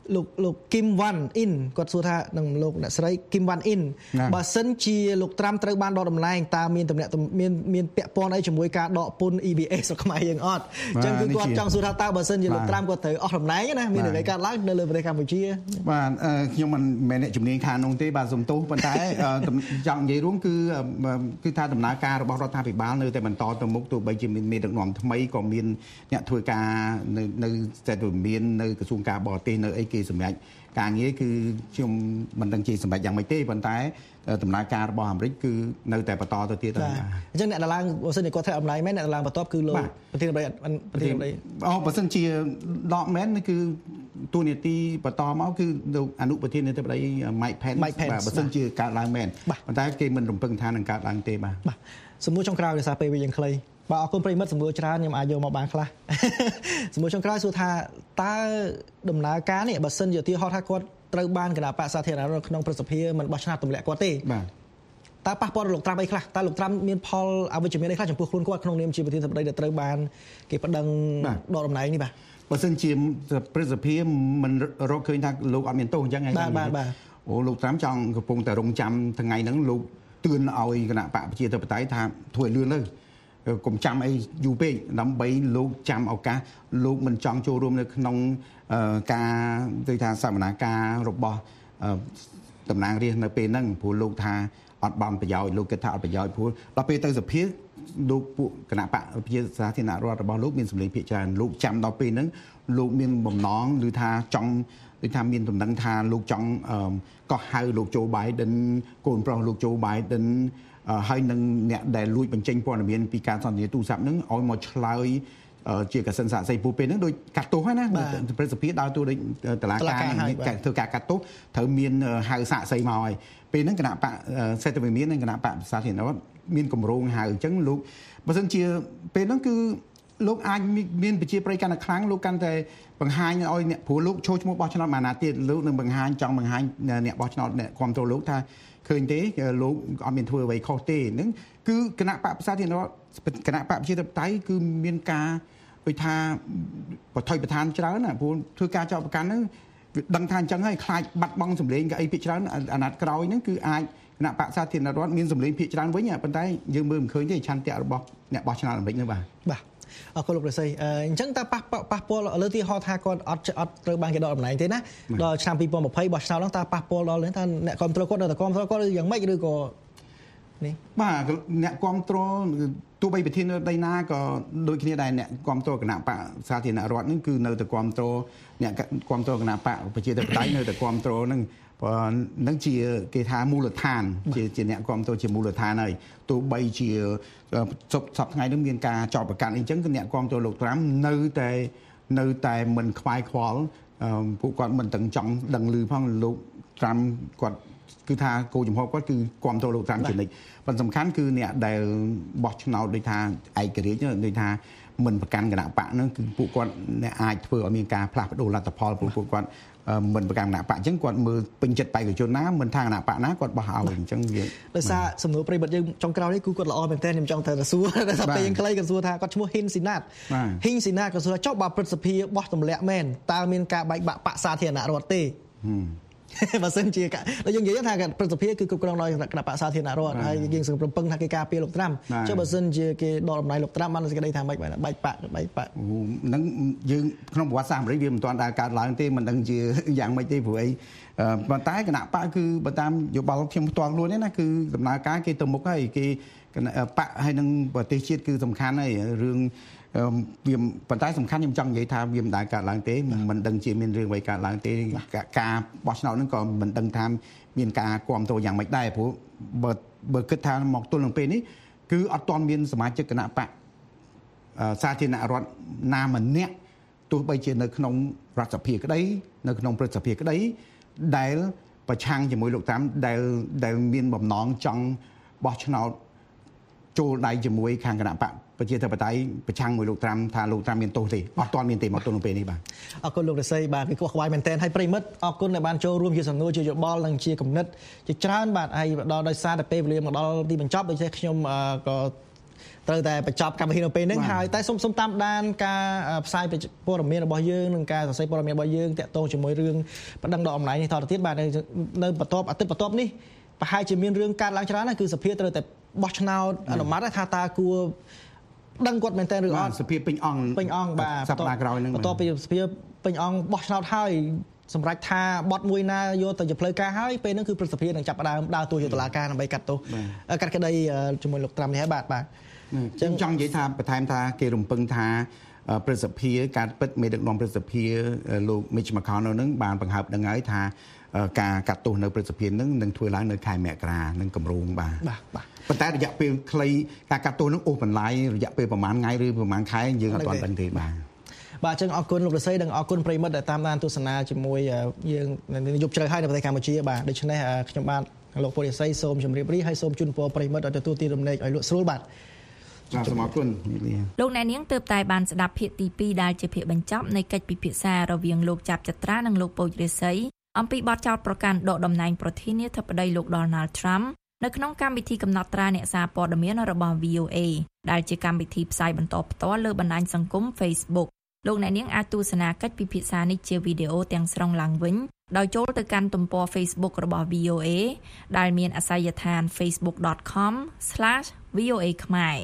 លោកគីមវ៉ាន់អ៊ីនគាត់សួរថានឹងលោកអ្នកស្រីគីមវ៉ាន់អ៊ីនបើសិនជាលោកត្រាំត្រូវបានដកតំណែងតើមានតំណែងមានពាក់ព័ន្ធអីជាមួយការដកពន្ធ EBA ស្រុកខ្មែរយើងអត់អញ្ចឹងគឺគាត់ចង់សួរថាតើបើសិនជាលោកត្រាំគាត់ត្រូវអស់តំណែងណាមានអ្វីកើតឡើងនៅលើប្រទេសកម្ពុជាបាទខ្ញុំមិនមែនអ្នកជំនាញខាងនោះទេបាទសំទោសប៉ុន្តែចង់និយាយរួមគឺថាដំណើរការរបស់រដ្ឋាភិបាលនៅតែបន្តទៅមុខទោះបីជាមានមេដឹកនាំថ្មីក៏មានអ្នកធ្វើការនៅតែមាននៅក្រសួងការបរទេសនៅអីគេសម្រាប់ការងារគឺខ្ញុំមិនដឹងជាសម្រាប់យ៉ាងម៉េចទេប៉ុន្តែដំណើរការរបស់អាមេរិកគឺនៅតែបន្តទៅទៀតហើយអញ្ចឹងអ្នកដឡើងបើសិនជាគាត់ធ្វើអំណាចមែនអ្នកដឡើងបន្ទាប់គឺលោកប្រធានាធិបតីបើសិនជាដកមែនគឺទូនីតិបន្តមកគឺលោកអនុប្រធានាធិបតី Mike Pence បើសិនជាកើតឡើងមែនប៉ុន្តែគេមិនរំពឹងថានឹងកើតឡើងទេបាទសំណួរចុងក្រោយដោយសារពេលវាយ៉ាងខ្លីបាទអរគុណប្រិមិត្តសំណួរច្រើនខ្ញុំអាចយកមកបានខ្លះសំណួរចុងក្រោយសួរថាតើដំណើរការនេះបើសិនជាឧទាហរណ៍ថាគាត់ត្រូវបានគណៈបកសាធារណរដ្ឋក្នុងព្រឹទ្ធសភាមិនបោះឆ្នោតទម្លាក់គាត់ទេបាទតើប៉ះពាល់លោកត្រាំអីខ្លះតើលោកត្រាំមានផលអវិជ្ជមានអីខ្លះចំពោះខ្លួនគាត់ក្នុងនាមជាប្រធានាធិបតីដែលត្រូវបានគេប្តឹងដកតំណែងនេះបាទបើសិនជាព្រឹទ្ធសភាមិនរកឃើញថាលោកអត់មានទោសអញ្ចឹងហើយបាទអូលោកត្រាំចង់កំពុងតែរងចាំថ្ងៃហ្នឹងលោកទឿនឲ្យគណៈបកប្រជាធិបតេយ្យថាធ្វើឲ្យលឿនទៅកុំចាំអីយូរពេកដើម្បីលោកចាំឱកាសលោកមិនចង់ចូលរួមនៅក្នុងការដូចថាសវនាការរបស់តំណាងរាស្ត្រនៅពេលហ្នឹងព្រោះលោកថាអត់បានប្រយោជន៍លោកគិតថាអត់ប្រយោជន៍ព្រោះដល់ពេលទៅសភាលោកពួកគណៈបកប្រជាសាធារណរដ្ឋរបស់លោកមានសម្លេងភាគច្រើនលោកចាំដល់ពេលហ្នឹងលោកមានបំណងឬថាចង់ដូចថាមានដំណឹងថាលោកចង់កោះហៅលោកโจ Biden កូនប្រុសលោកโจ Biden ហើយនឹងអ្នកដែលលួចបញ្ចេញព័ត៌មានពីការសន្ទនាទូរស័ព្ទហ្នឹងឲ្យមកឆ្លើយជាកសិនសាកសីពូពេលហ្នឹងដូចកាត់ទោសហើយណាព្រឹទ្ធសភាដើរតួដូចតុលាការធ្វើការកាត់ទោសត្រូវមានហៅសាកសីមកហើយពេលហ្នឹងគណៈបកសេដ្ឋវិមាននិងគណៈបកសាធារណរដ្ឋមានគម្រោងហៅអញ្ចឹងលោកបើសិនជាពេលហ្នឹងគឺលោកអាចមានប្រជាប្រិយកាន់តែខ្លាំងលោកកាន់តែបង្ហាញឲ្យអ្នកព្រោះលោកចូលឈ្មោះបោះឆ្នោតមកណាទៀតលោកនឹងបង្ហាញចង់បង្ហាញអ្នកបោះឆ្នោតអ្នកគ្រប់គ្រងលោកថាឃើញទេលោកអត់មានធ្វើអ្វីខុសទេហ្នឹងគឺគណៈបកសាធារណរដ្ឋគណៈបកប្រជាធិបតេយ្យគឺមានការដូចថាបថុយប្រឋានច្រើនណាព្រោះធ្វើការចោទប្រកាន់ហ្នឹងដឹងថាអញ្ចឹងហើយខ្លាចបាត់បង់សម្លេងក៏អីភាគច្រើនអាណត្តិក្រោយហ្នឹងគឺអាចគណៈបកសាធារណរដ្ឋមានសម្លេងភាគច្រើនវិញប៉ុន្តែយើងមើលមិនឃើញទេឆន្ទៈរបស់អ្នកបោះឆ្នោតអាមេរិកនោះបាទអរគុណលោកប្រស័យអញ្ចឹងតើប៉ះពាល់លើទីហោថាគាត់អត់ត្រូវបានគេដកតំណែងទេណាដល់ឆ្នាំ2020បោះឆ្នោតហ្នឹងតើប៉ះពាល់ដល់ថាអ្នកគ្រប់គ្រងគាត់នៅតែគ្រប់គ្រងគាត់ឬយ៉ាងម៉េចឬក៏នេះបាទអ្នកគ្រប់គ្រងទោះបីប្រធានាធិបតីណាក៏ដូចគ្នាដែរអ្នកគ្រប់គ្រងគណៈបកសាធារណរដ្ឋហ្នឹងគឺនៅតែគ្រប់គ្រងអ្នកគ្រប់គ្រងគណៈបកប្រជាធិបតេយ្យនៅតែគ្រប់គ្រងហ្នឹងនឹងជាគេថាមូលដ្ឋានជាអ្នកគ្រប់គ្រងជាមូលដ្ឋានហើយទោះបីជាសពថ្ងៃនេះមានការចោទប្រកាន់អីចឹងគឺអ្នកគ្រប់គ្រងលោកត្រាំនៅតែមិនខ្វាយខ្វល់ពួកគាត់មិនទាំងចង់ដឹងឮផងលោកត្រាំគាត់គឺថាគោលចំហគាត់គឺគ្រប់គ្រងលោកត្រាំជានិច្ចប៉ុន្តែសំខាន់គឺអ្នកដែលបោះឆ្នោតដូចថាឯករាជ្យដូចថាមិនប្រកាន់គណៈបកហ្នឹងគឺពួកគាត់អាចធ្វើឲ្យមានការផ្លាស់ប្ដូរលទ្ធផលពួកគាត់មិនប្រកាន់គណៈបកអញ្ចឹងគាត់មើលពេញចិត្តបេក្ខជនណាមិនថាគណៈបកណាគាត់បោះឲ្យអញ្ចឹងវាដោយសារសំណួរប្រិយមិត្តយើងចុងក្រោយនេះគឺគាត់ល្អមែនទែនខ្ញុំចង់ទៅសួរដោយសារពេលយើងខ្លីគាត់សួរថាគាត់ឈ្មោះហ៊ីនស៊ីណាតគាត់សួរថាចុះបើព្រឹទ្ធសភាបោះទម្លាក់មែនតើមានការបែកបាក់បកសាធារណរដ្ឋទេបើសិនជាដូចយើងនិយាយថាព្រឹទ្ធសភាគឺគ្រប់គ្រងដោយគណៈបកសាធារណរដ្ឋហើយយើងសង្ឃឹមពឹងថាគេការពារលោកត្រាំចុះបើសិនជាគេដកតំណែងលោកត្រាំបានសេចក្តីថាម៉េចបែកបាក់ហ្នឹងយើងក្នុងប្រវត្តិសាស្ត្រអាមេរិកវាមិនទាន់កើតឡើងទេមិនដឹងជាយ៉ាងម៉េចទេព្រោះអីប៉ុន្តែគណៈបកគឺបើតាមយោបល់ខ្ញុំផ្ទាល់ខ្លួននេះណាគឺដំណើរការគេទៅមុខហើយគេគណៈបកហើយនឹងប្រទេសជាតិគឺសំខាន់ហើយរឿងវាប៉ុន្តែសំខាន់ខ្ញុំចង់និយាយថាវាមិនដែលកើតឡើងទេមិនដឹងជាមានរឿងអ្វីកើតឡើងទេការបោះឆ្នោតហ្នឹងក៏មិនដឹងថាមានការគ្រប់គ្រងយ៉ាងម៉េចដែរព្រោះបើគិតថាមកទល់នឹងពេលនេះគឺអត់ទាន់មានសមាជិកគណៈបកសាធារណរដ្ឋណាម្នាក់ទោះបីជានៅក្នុងរដ្ឋសភាក្តីនៅក្នុងព្រឹទ្ធសភាក្តីដែលប្រឆាំងជាមួយលោកត្រាំដែលមានបំណងចង់បោះឆ្នោតចូលដៃជាមួយខាងគណៈបកប្រជាធិបតេយ្យប្រឆាំងមួយលោកត្រាំថាលោកត្រាំមានទោសទេអត់ទាន់មានទេមកទល់នឹងពេលនេះបាទអរគុណលោករិស័យបាទគឺខ្វះខ្វាយមែនទែនហើយប្រិមិត្តអរគុណដែលបានចូលរួមជាសំណួរជាយោបល់និងជាគំនិតជាច្រើនបាទហើយដល់ដោយសារតែពេលវេលាមកដល់ទីបញ្ចប់ដូច្នេះខ្ញុំក៏ត្រូវតែបញ្ចប់កម្មវិធីនៅពេលហ្នឹងហើយតែសូមតាមដានការផ្សាយព័ត៌មានរបស់យើងនិងការសរសេរព័ត៌មានរបស់យើងតាក់ទងជាមួយរឿងបណ្ដឹងដល់អំណាចនេះតទៅទៀតបាទនៅបន្ទាប់អាទិត្យបន្ទាប់នេះប្រហែលជាមានរឿងកើតឡើងច្រើនណាស់គឺសភាត្រូវតែបោះឆ្នោតអនុម័តថាតើគួរដឹងគាត់មែនតើឬអត់សភាពេញអង្គបាទសប្តាហ៍ក្រោយហ្នឹងបន្ទាប់ពីសភាពេញអង្គបោះឆ្នោតហើយសម្រាប់ថាបត់មួយណាយកទៅជាផ្លូវការហើយពេលហ្នឹងគឺព្រឹទ្ធសភានឹងចាប់ផ្ដើមដើរតួជាតុលាការដើម្បីកាត់ទោសកាត់ក្តីជាមួយលោកត្រាំនេះហើយបាទចឹងចង់និយាយថាបន្ថែមថាគេរំពឹងថាព្រឹទ្ធសភាការពិតមេដឹកនាំព្រឹទ្ធសភាលោក Mitch McConnell នឹងបានបង្ហើបដឹងហើយថាការកាត់ទោសនៅព្រឹទ្ធសភានឹងនឹងធ្វើឡើងនៅខែមករានឹងគម្រោងបាទប៉ុន្តែរយៈពេលខ្លីការកាត់ទោសនឹងអូសបន្លាយរយៈពេលប្រហែលថ្ងៃឬប្រហែលខែយើងអត់ទាន់ដឹងទេបាទអញ្ចឹងអរគុណលោករស្មីនិងអរគុណប្រិមិត្តដែលតាមដានទស្សនាជាមួយយើងយប់ជ្រៅហើយនៅប្រទេសកម្ពុជាបាទដូច្នេះខ្ញុំបាទលោកពលិស័យសូមជម្រាបលាហើយសូមជូនពរប្រិមិត្តឲ្យទទួលទីរំលែកឲ្យលក់ស្រួលបាទសូមអរគុណលោកអ្នកនាងទើបតែបានស្ដាប់ភាគទី2ដែលជាភាគបញ្ចប់នៃកិច្ចពិភាក្សារវាងលោកចាប់ចត្រានិងលោកពូជរិស័យអំពីបទចោទប្រកាន់ដកតំណែងប្រធានាធិបតីលោក Donald Trump នៅក្នុងកម្មវិធីកំណត់ត្រាអ្នកសារព័ត៌មានរបស់ VOA ដែលជាកម្មវិធីផ្សាយបន្តផ្ទាល់លើបណ្ដាញសង្គម Facebook លោកអ្នកនាងអាចទស្សនាកិច្ចពិភាក្សានេះជាវីដេអូទាំងស្រុងឡើងវិញដោយចូលទៅកាន់ទំព័រ Facebook របស់ VOA ដែលមានអាសយដ្ឋាន facebook.com/VOA ខ្មែរ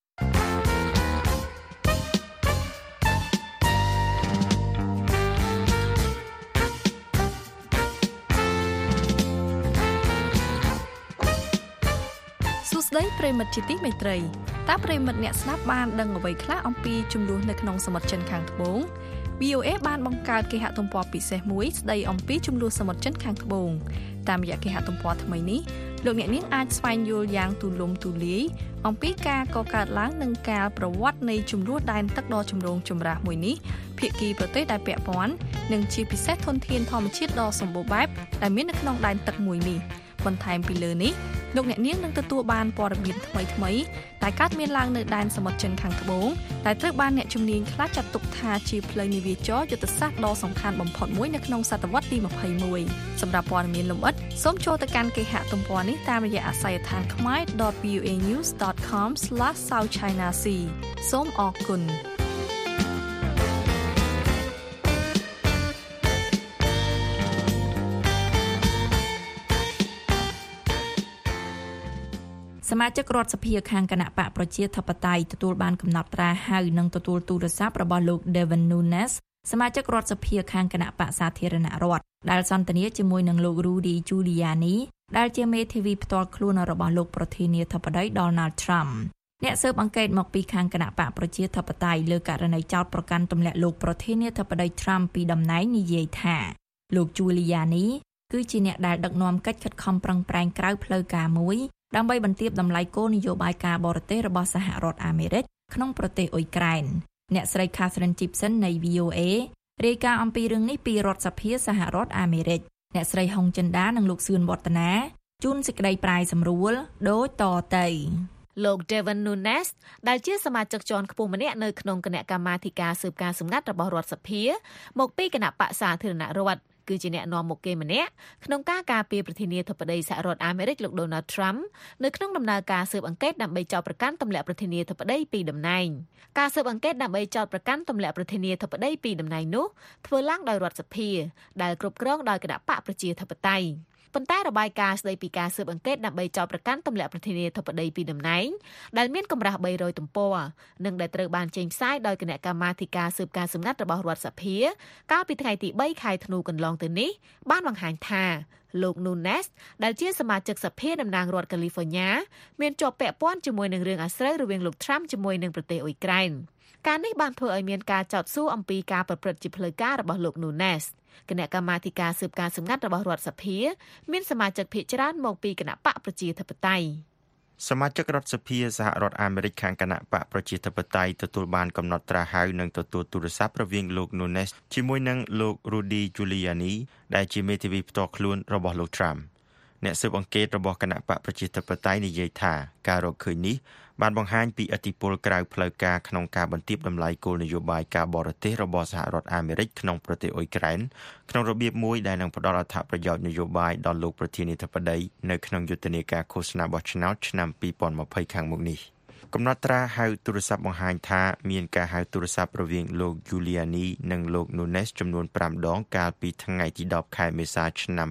ស្ដីប្រិមិត្តជាទីមេត្រីតើប្រិមិត្តអ្នកស្ដាប់បានដឹងអ្វីខ្លះអំពីចំនួននៅក្នុងសមុទ្រចិនខាងត្បូង VOA បានបង្កើតគេហទំព័រពិសេសមួយស្ដីអំពីចំនួនសមុទ្រចិនខាងត្បូងតាមរយៈគេហទំព័រថ្មីនេះលោកអ្នកនាងអាចស្វែងយល់យ៉ាងទូលំទូលាយអំពីការកកើតឡើងនិងការប្រវត្តិនៃចំនួនដែនទឹកដ៏ចម្រូងចម្រាសមួយនេះភាគីប្រទេសដែលពាក់ព័ន្ធនិងជាពិសេសធនធានធម្មជាតិដ៏សម្បូរបែបដែលមាននៅក្នុងដែនទឹកមួយនេះបន្ថែមពីលើនេះលោកអ្នកនាងនឹងទទួលបានព័ត៌មានថ្មីៗដែលកើតមានឡើងនៅដែនសមុទ្រចិនខាងត្បូងដែលត្រូវបានអ្នកជំនាញខ្លះចាត់ទុកថាជាផ្លូវនាវាចរយុទ្ធសាស្ត្រដ៏សំខាន់បំផុតមួយនៅក្នុងសតវត្សទី21សម្រាប់ព័ត៌មានលម្អិតសូមចូលទៅកាន់គេហទំព័រនេះតាមរយៈអាសយដ្ឋាន khmer.voanews.com/southchinasea សូមអរគុណសមាជិករដ្ឋសភាខាងគណៈបកប្រជាធិបតេយ្យទទួលបានកំណត់ត្រាហៅនិងទទួលទូរស័ព្ទរបស់លោក Devin Nunes សមាជិករដ្ឋសភាខាងគណៈបកសាធារណរដ្ឋដែលសន្ទនាជាមួយនឹងលោក Rudy Giuliani ដែលជាមេធាវីផ្ទាល់ខ្លួនរបស់លោកប្រធានាធិបតី Donald Trump អ្នកស៊ើបអង្កេតមកពីខាងគណៈបកប្រជាធិបតេយ្យលើករណីចោទប្រកាន់ទម្លាក់លោកប្រធានាធិបតី Trump ពីតំណែងនិយាយថាលោក Giuliani គឺជាអ្នកដែលដឹកនាំកិច្ចខិតខំប្រឹងប្រែងក្រៅផ្លូវការមួយដើម្បីបន្ទាបតម្លៃគោលនយោបាយការបរទេសរបស់សហរដ្ឋអាមេរិកក្នុងប្រទេសអ៊ុយក្រែនអ្នកស្រី Catherine Gibson នៃ VOA រាយការណ៍អំពីរឿងនេះពីរដ្ឋសភាសហរដ្ឋអាមេរិកអ្នកស្រីហុងចិន្តានិងលោកសឿនវឌ្ឍនាជូនសេចក្តីប្រាយសម្រួលដូចតទៅលោក Devin Nunes ដែលជាសមាជិកជាន់ខ្ពស់ម្នាក់នៅក្នុងគណៈកម្មាធិការស៊ើបការសម្ងាត់របស់រដ្ឋសភាមកពីគណៈបកសាធារណរដ្ឋគឺជាអ្នកនាំមុខគេម្នាក់ក្នុងការការពារប្រធានាធិបតីសហរដ្ឋអាមេរិកលោក Donald Trump នៅក្នុងដំណើរការស៊ើបអង្កេតដើម្បីចោទប្រកាន់ទម្លាក់ប្រធានាធិបតីពីតំណែងការស៊ើបអង្កេតដើម្បីចោទប្រកាន់ទម្លាក់ប្រធានាធិបតីពីតំណែងនោះធ្វើឡើងដោយរដ្ឋសភាដែលគ្រប់គ្រងដោយគណៈបកប្រជាធិបតេយ្យប៉ុន្តែរបាយការណ៍ស្ដីពីការស៊ើបអង្កេតដើម្បីចោទប្រកាន់ទម្លាក់ប្រធានាធិបតីពីតំណែងដែលមានកម្រាស់300ទំព័រនិងដែលត្រូវបានចេញផ្សាយដោយគណៈកម្មាធិការស៊ើបការសម្ងាត់របស់រដ្ឋសភាកាលពីថ្ងៃទី3ខែធ្នូកន្លងទៅនេះបានបង្ហាញថាលោក Nunes ដែលជាសមាជិកសភាតំណាងរដ្ឋ California មានជាប់ពាក់ព័ន្ធជាមួយនឹងរឿងអាស្រូវរវាងលោក Trump ជាមួយនឹងប្រទេសអ៊ុយក្រែនការនេះបានធ្វើឲ្យមានការចោទសួរអំពីការប្រព្រឹត្តជាផ្លូវការរបស់លោក Nunesគណៈកម្មាធិការស៊ើបការសម្ងាត់របស់រដ្ឋសភាមានសមាជិកភាគច្រើនមកពីគណៈបកប្រជាធិបតេយ្យសមាជិករដ្ឋសភាសហរដ្ឋអាមេរិកខាងគណៈបកប្រជាធិបតេយ្យទទួលបានកំណត់ត្រាហៅនិងទទួលទូរស័ព្ទរវាងលោក Nunes ជាមួយនឹងលោក Rudy Giuliani ដែលជាមេធាវីផ្ទាល់ខ្លួនរបស់លោក Trump អ្នកស៊ើបអង្កេតរបស់គណៈបកប្រជាធិបតេយ្យនិយាយថាការរកឃើញនេះបានបង្ហាញពីឥទ្ធិពលក្រៅផ្លូវការក្នុងការបន្ទាបតម្លៃគោលនយោបាយការបរទេសរបស់សហរដ្ឋអាមេរិកក្នុងប្រទេសអ៊ុយក្រែនក្នុងរបៀបមួយដែលនឹងផ្ដល់អត្ថប្រយោជន៍នយោបាយដល់លោកប្រធានាធិបតីនៅក្នុងយុទ្ធនាការឃោសនាបោះឆ្នោតឆ្នាំ2020ខាងមុខនេះកំណត់ត្រាហៅទូរស័ព្ទបង្ហាញថាមានការហៅទូរស័ព្ទរវាងលោក Giuliani និងលោក Nunes ចំនួន5ដងកាលពីថ្ងៃទី10ខែមេសាឆ្នាំ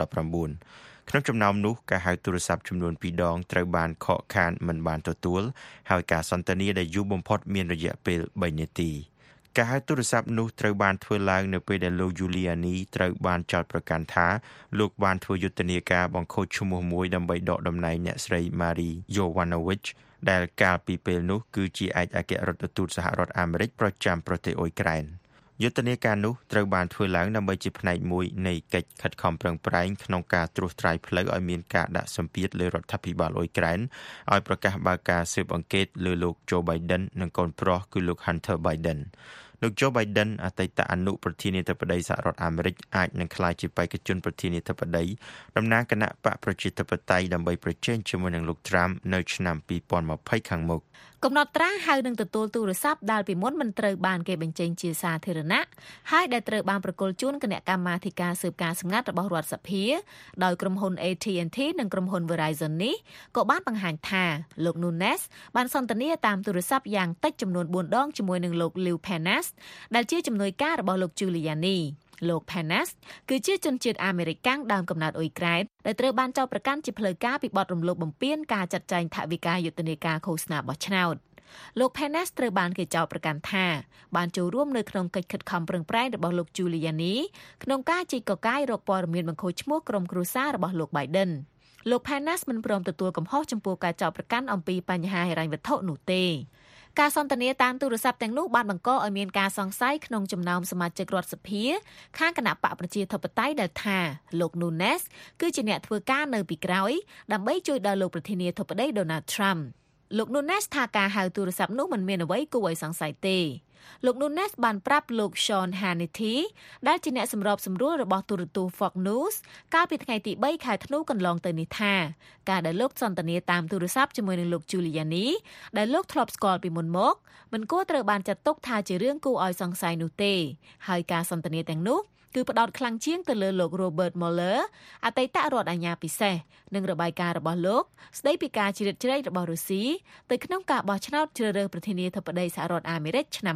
2019ក្នុងចំណោមនោះការហៅទូរស័ព្ទចំនួន2ដងត្រូវបានខកខានមិនបានទទួលហើយការសន្ទនាដែលយូរបំផុតមានរយៈពេល3នាទីការហៅទូរស័ព្ទនោះត្រូវបានធ្វើឡើងនៅពេលដែលលោក Giuliani ត្រូវបានចោទប្រកាន់ថាលោកបានធ្វើយុទ្ធនាការបង្ខូចឈ្មោះមួយដើម្បីដកតំណែងអ្នកស្រី Marie Yovanovitch ដែលកាលពីពេលនោះគឺជាឯកអគ្គរដ្ឋទូតសហរដ្ឋអាមេរិកប្រចាំប្រទេសអ៊ុយក្រែនយុទ្ធនាការនោះត្រូវបានធ្វើឡើងដើម្បីជាផ្នែកមួយនៃកិច្ចខិតខំប្រឹងប្រែងក្នុងការត្រួសត្រាយផ្លូវឲ្យមានការដាក់សម្ពាធលើរដ្ឋាភិបាលអ៊ុយក្រែនឲ្យប្រកាសបើកការស៊ើបអង្កេតលើលោក Joe Biden និងកូនប្រុសគឺលោក Hunter Bidenលោក Joe Biden អតីតអនុប្រធានាធិបតីសហរដ្ឋអាមេរិកអាចនឹងក្លាយជាបេក្ខជនប្រធានាធិបតីតំណាងគណៈបកប្រជាធិបតេយ្យដើម្បីប្រជែងជាមួយនឹងលោក Trump នៅឆ្នាំ2020ខាងមុខកំណត់ត្រាហៅនឹងទទួលទូរស័ព្ទដែលពីមុនមិនត្រូវបានគេបញ្ចេញជាសាធារណៈហើយដែលត្រូវបានប្រគល់ជូនគណៈកម្មាធិការស៊ើបការសម្ងាត់របស់រដ្ឋសភាដោយក្រុមហ៊ុន AT&T និងក្រុមហ៊ុន Verizon នេះក៏បានបង្ហាញថាលោក Nunes បានសន្ទនាតាមទូរស័ព្ទយ៉ាងតិចចំនួន4ដងជាមួយនឹងលោក Leo Panas ដែលជាជំនួយការរបស់លោក Giulianiលោក Panas គឺជាជនជាតិអាមេរិកកាំងដើមកំណើតអ៊ុយក្រែនដែលត្រូវបានចោទប្រកាន់ជាផ្លូវការពីបទរំលោភបំពានការចាត់ចែងថវិកាយុទ្ធនាការឃោសនាបោះឆ្នោតលោក Panas ត្រូវបានគេចោទប្រកាន់ថាបានចូលរួមនៅក្នុងកិច្ចខិតខំប្រឹងប្រែងរបស់លោក Giuliani ក្នុងការជីកកកាយរកព័ត៌មានបង្ខូចឈ្មោះក្រុមគ្រួសាររបស់លោក Biden លោក Panas មិនព្រមទទួលកំហុសចំពោះការចោទប្រកាន់អំពីបញ្ហាហិរញ្ញវត្ថុនោះទេការសន្ទនាតាមទូរស័ព្ទទាំងនោះបានបង្កឲ្យមានការសង្ស័យក្នុងចំណោមសមាជិករដ្ឋសភាខាងគណៈបកប្រជាធិបតេយ្យដែលថាលោក Nunes គឺជាអ្នកធ្វើការនៅពីក្រោយដើម្បីជួយដល់លោកប្រធានាធិបតី Donald Trump លោក Nunes ថាការហៅទូរស័ព្ទនោះមិនមានអ្វីគួរឲ្យសង្ស័យទេលោក Nunes បានប្រាប់លោក Sean Hannity ដែលជាអ្នកសម្របសម្រួលរបស់ទូរទស្សន៍ Fox News កាលពីថ្ងៃទី3ខែធ្នូកន្លងទៅនេះថាការដែលលោកសន្ទនាតាមទូរស័ព្ទជាមួយនឹងលោក Giuliani ដែលលោកធ្លាប់ស្គាល់ពីមុនមកមិនគួរត្រូវបានចាត់ទុកថាជារឿងគួរឲ្យសង្ស័យនោះទេហើយការសន្ទនាទាំងនោះគឺផ្ដោតខ្លាំងជាងទៅលើលោក Robert Mueller អតីតរដ្ឋអាជ្ញាពិសេសនិងរបាយការណ៍របស់លោកស្ដីពីការជ្រៀតជ្រែករបស់រុស្ស៊ីទៅក្នុងការបោះឆ្នោតជ្រើសរើសប្រធានាធិបតីសហរដ្ឋអាមេរិកឆ្នាំ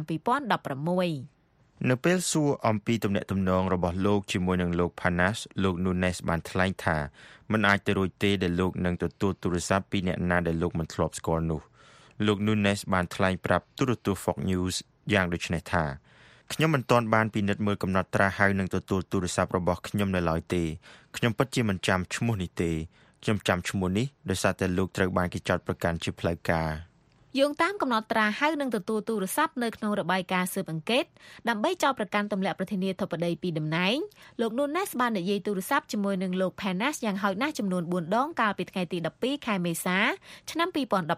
2016 នៅពេលសួរអំពីទំនាក់ទំនងរបស់លោកជាមួយនឹងលោក Panas លោក Nunes បានថ្លែងថាមិនអាចទៅរួចទេដែលលោកនឹងទទួលទូរស័ព្ទពីអ្នកណាដែលលោកមិនធ្លាប់ស្គាល់នោះលោក Nunes បានថ្លែងប្រាប់ទូរទស្សន៍ Fox News យ៉ាងដូចនេះថាខ្ញុំមិនទាន់បានពិនិត្យមើលកំណត់ត្រាហៅនឹងទទួលទូរស័ព្ទរបស់ខ្ញុំនៅឡើយទេខ្ញុំពិតជាមិនចាំឈ្មោះនេះទេខ្ញុំចាំឈ្មោះនេះដោយសារតែលោកត្រូវបានគេចោទប្រកាន់ជាផ្លូវការយោងតាមកំណត់ត្រាហៅនឹងទទួលទូរស័ព្ទនៅក្នុងរបាយការណ៍ស៊ើបអង្កេតដើម្បីចោទប្រកាន់ទម្លាក់ប្រធានាធិបតីពីតំណែងលោក Nunes បាននិយាយទូរស័ព្ទជាមួយនឹងលោក Panas យ៉ាងហោចណាស់ចំនួន4ដងកាលពីថ្ងៃទី12ខែមេសាឆ្នាំ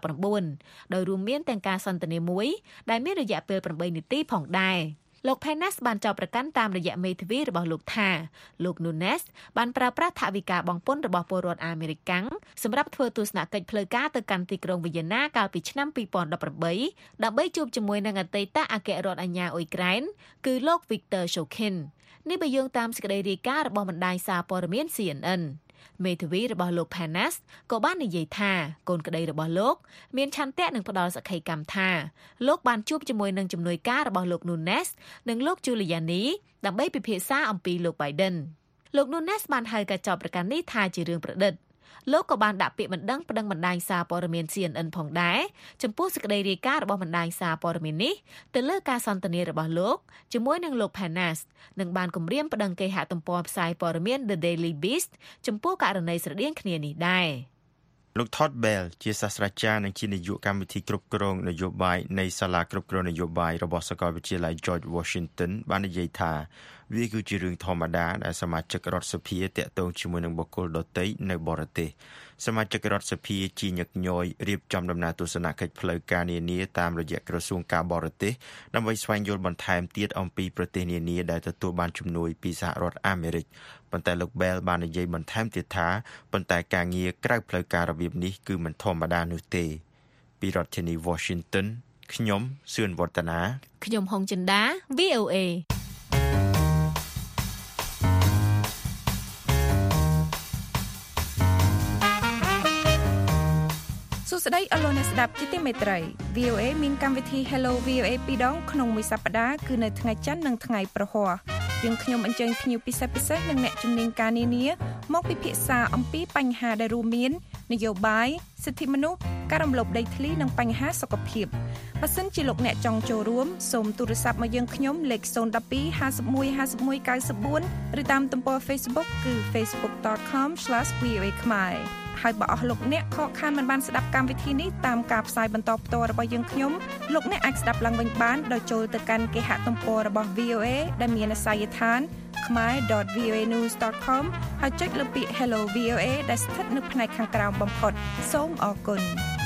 2019ដោយរួមមានទាំងការសន្ទនាមួយដែលមានរយៈពេល8នាទីផងដែរលោក Panas បានចោទប្រកាន់តាមរយៈមេធាវីរបស់លោកថាលោក Nunes បានប្រើប្រាស់ថវិកាបង់ពន្ធរបស់ពលរដ្ឋអាមេរិកកាំងសម្រាប់ធ្វើទស្សនកិច្ចផ្លូវការទៅកាន់ទីក្រុងវីយេណាកាលពីឆ្នាំ2018ដើម្បីជួបជាមួយនឹងអតីតអគ្គរដ្ឋអាជ្ញាអ៊ុយក្រែនគឺលោក Viktor Shokin នេះបើយោងតាមសេចក្តីរាយការណ៍របស់បណ្ដាញសារព័ត៌មាន CNNមេធាវីរបស់លោក Panas ក៏បាននិយាយថាកូនក្តីរបស់លោកមានឆន្ទៈនឹងផ្ដល់សក្ខីកម្មថាលោកបានជួបជាមួយនឹងជំនួយការរបស់លោក Nunes និងលោក Giuliani ដើម្បីពិភាក្សាអំពីលោក Biden លោក Nunes បានហៅការចោទប្រកាន់នេះថាជារឿងប្រឌិតលោកក៏បានដាក់ពាក្យបណ្ដឹងបណ្ដាញសារព័ត៌មាន CNN ផងដែរចំពោះសេចក្តីរាយការណ៍របស់បណ្ដាញសារព័ត៌មាននេះទៅលើការសន្ទនារបស់លោកជាមួយនឹងលោក Panas និងបានគម្រាមប្តឹងគេហទំព័រផ្សាយព័ត៌មាន The Daily Beast ចំពោះករណីស្រដៀងគ្នានេះដែរលោក Todd Bell ជាសាស្ត្រាចារ្យនិងជានាយកកម្មវិធីគ្រប់គ្រងនយោបាយនៃសាលាគ្រប់គ្រងនយោបាយរបស់សាកលវិទ្យាល័យ George Washington បាននិយាយថាវាគឺជារឿងធម្មតាដែលសមាជិករដ្ឋសភាតាក់ទងជាមួយនឹងបុគ្គលដទៃនៅបរទេសសមាជិករដ្ឋសភាជាញឹកញយរៀបចំដំណើរទស្សនកិច្ចផ្លូវការនានាតាមរយៈក្រសួងការបរទេសដើម្បីស្វែងយល់បន្ថែមទៀតអំពីប្រទេសនានាដែលទទួលបានជំនួយពីសហរដ្ឋអាមេរិកប៉ុន្តែលោក Bell បាននិយាយបន្ថែមទៀតថាប៉ុន្តែការងារក្រៅផ្លូវការរបៀបនេះគឺមិនធម្មតានោះទេពីរដ្ឋធានី Washington ខ្ញុំសឿនវឌ្ឍនាខ្ញុំហុងចិន្តា VOA សួស្តីអស់លោកអ្នកស្ដាប់ជាទីមេត្រី VOA មានកម្មវិធី Hello VOA ពីរដងក្នុងមួយសប្តាហ៍គឺនៅថ្ងៃច័ន្ទនិងថ្ងៃប្រហ័សយើងខ្ញុំអញ្ជើញភ្ញៀវពិសេសនិងអ្នកជំនាញការនានាមកពិភាក្សាអំពីបញ្ហាដែលរួមមាននយោបាយសិទ្ធិមនុស្សការរំលោភដីធ្លីនិងបញ្ហាសុខភាពបើសិនជាលោកអ្នកចង់ចូលរួមសូមទូរស័ព្ទមកយើងខ្ញុំលេខ012 51 51 94ឬតាមទំព័រ Facebook គឺ facebook.com/voa ខ្មែរហើយបើអស់លោកអ្នកខកខានមិនបានស្ដាប់កម្មវិធីនេះតាមការផ្សាយបន្តផ្ទាល់របស់យើងខ្ញុំលោកអ្នកអាចស្ដាប់ឡើងវិញបានដោយចូលទៅកាន់គេហទំព័ររបស់ VOA ដែលមានអាសយដ្ឋាន khmer.voanews.com ហើយចុចលើពាក្យ Hello VOA ដែលស្ថិតនៅផ្នែកខាងក្រោមបំផុតសូមអរគុណ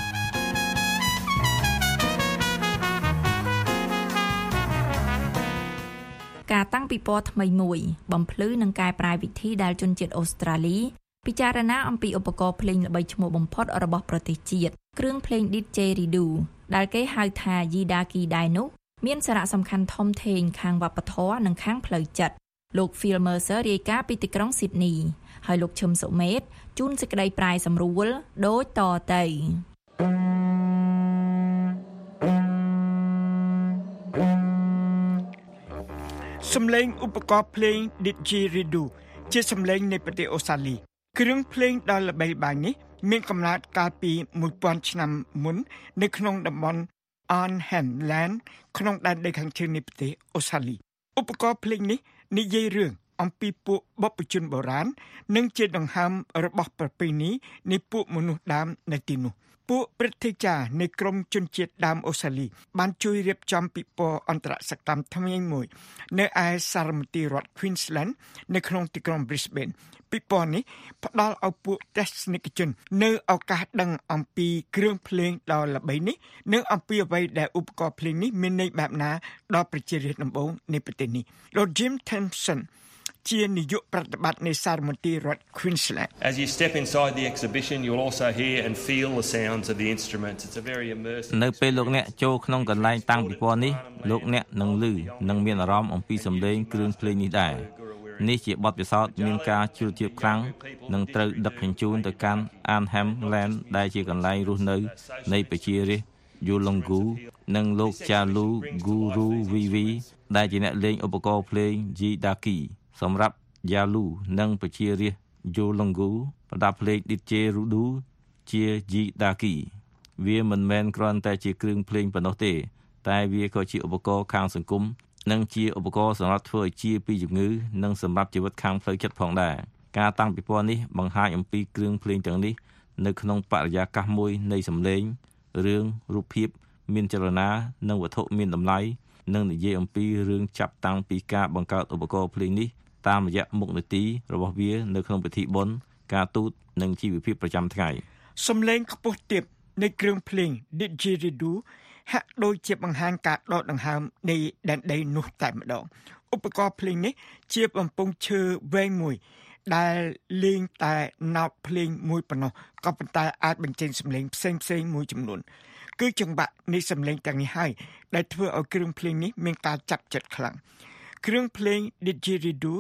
ការតាំងពិព័រណ៍ថ្មីមួយបំភ្លឺនឹងកែប្រែវិធីដែលជនជាតិអូស្ត្រាលីពិចារណាអំពីឧបករណ៍ភ្លេងល្បីឈ្មោះបំផុតរបស់ប្រទេសជាតិគ្រឿងភ្លេង Didgeridoo ដែលគេហៅថា Yidaki ដែរនោះមានសារៈសំខាន់ធំធេងខាងវប្បធម៌និងខាងផ្លូវចិត្តលោក Phil Mercer រាយការណ៍ពីទីក្រុង Sydney ហើយលោកឈឹមសុមេតជូនសេចក្តីប្រាយសម្រួលដូចតទៅសំឡេងឧបករណ៍ភ្លេង Didgeridoo ជាសំឡេងនៃប្រទេសអូស្ត្រាលីគ្រឿងភ្លេងដ៏ល្បីល្បាញនេះមានកំណើតកាលពី 1000 ឆ្នាំមុននៅក្នុងតំបន់ Arnhem Land ក្នុងដែនដីខាងជើងនៃប្រទេសអូស្ត្រាលីឧបករណ៍ភ្លេងនេះនិយាយរឿងអំពីពួកបព្វជិនបុរាណនិងជាដង្ហើមរបស់ប្រពៃណីនៃពួកមនុស្សដើមនៅទីនោះពួកព្រឹទ្ធាចារ្យនៃក្រមជនជាតិដើមអូស្ត្រាលីបានជួយរៀបចំពិព័រណ៍អន្តរសកម្មថ្មីមួយនៅឯសារមន្ទីររដ្ឋ Queensland នៅក្នុងទីក្រុង Brisbane ពិព័រណ៍នេះផ្ដល់ឲ្យពួកទស្សនិកជននៅឱកាសដឹងអំពីគ្រឿងភ្លេងដ៏ល្បីនេះនិងអំពីអ្វីដែលឧបករណ៍ភ្លេងនេះមានន័យបែបណាដល់ប្រជារាស្ត្រដំបូងនៃប្រទេសនេះលោក Jim Thompson ជានាយកប្រតិបត្តិនៃសារមន្ទីររដ្ឋ Queensland As you step inside the exhibition you'll also hear and feel the sounds of the instruments it's a very immersive នៅពេលលោកអ្នកចូលក្នុងកន្លែងតាំងពិព័រណ៍នេះលោកអ្នកនឹងឮនិងមានអារម្មណ៍អំពីសំឡេងគ្រឿងភ្លេងនេះដែរនេះជាបទពិសោធន៍មានការជ្រួលជ្រាបខ្លាំងនិងត្រូវដឹកជញ្ជូនទៅកាន់ Arnhem Land ដែលជាកន្លែងរស់នៅនៃប្រជារាស្ត្រ Yolngu និងលោក Chalu Guru Vivi ដែលជាអ្នកលេងឧបករណ៍ភ្លេង Yidaki សម្រាប់ Yalu និងប្រជារាស្ត្រ Yolngu ប្រដាប់ភ្លេង Didgeridoo ជា Yidaki វាមិនមែនគ្រាន់តែជាគ្រឿងភ្លេងប៉ុណ្ណោះទេតែវាក៏ជាឧបករណ៍ខាងសង្គមនិងជាឧបករណ៍សម្រាប់ធ្វើឲ្យជាពីជំងឺនិងសម្រាប់ជីវិតខាងផ្លូវចិត្តផងដែរការតាំងពិព័រណ៍នេះបង្ហាញអំពីគ្រឿងភ្លេងទាំងនេះនៅក្នុងបរិយាកាសមួយនៃសម្លេងរឿងរូបភាពមានចលនានិងវត្ថុមានតម្លៃនិងនិយាយអំពីរឿងចាប់តាំងពីការបង្កើតឧបករណ៍ភ្លេងនេះតាមរយៈមុខនីតិរបស់វានៅក្នុងពិធីបុណ្យការទូតនិងជីវភាពប្រចាំថ្ងៃសំឡេងខ្ពស់ទាបនៃគ្រឿងភ្លេង Didgeridoo ហាក់ដូចជាបង្ហាញការដកដង្ហើមនៃដែនដីនោះតែម្ដងឧបករណ៍ភ្លេងនេះជាបំពង់ឈើវែងមួយដែលលេងតែណោតភ្លេងមួយប៉ុណ្ណោះក៏ប៉ុន្តែអាចបញ្ចេញសំឡេងផ្សេងៗមួយចំនួនគឺចង្វាក់នៃសំឡេងទាំងនេះហើយដែលធ្វើឲ្យគ្រឿងភ្លេងនេះមានការចាប់ចិត្តខ្លាំងគ្រឿងភ្លេង Didgeridoo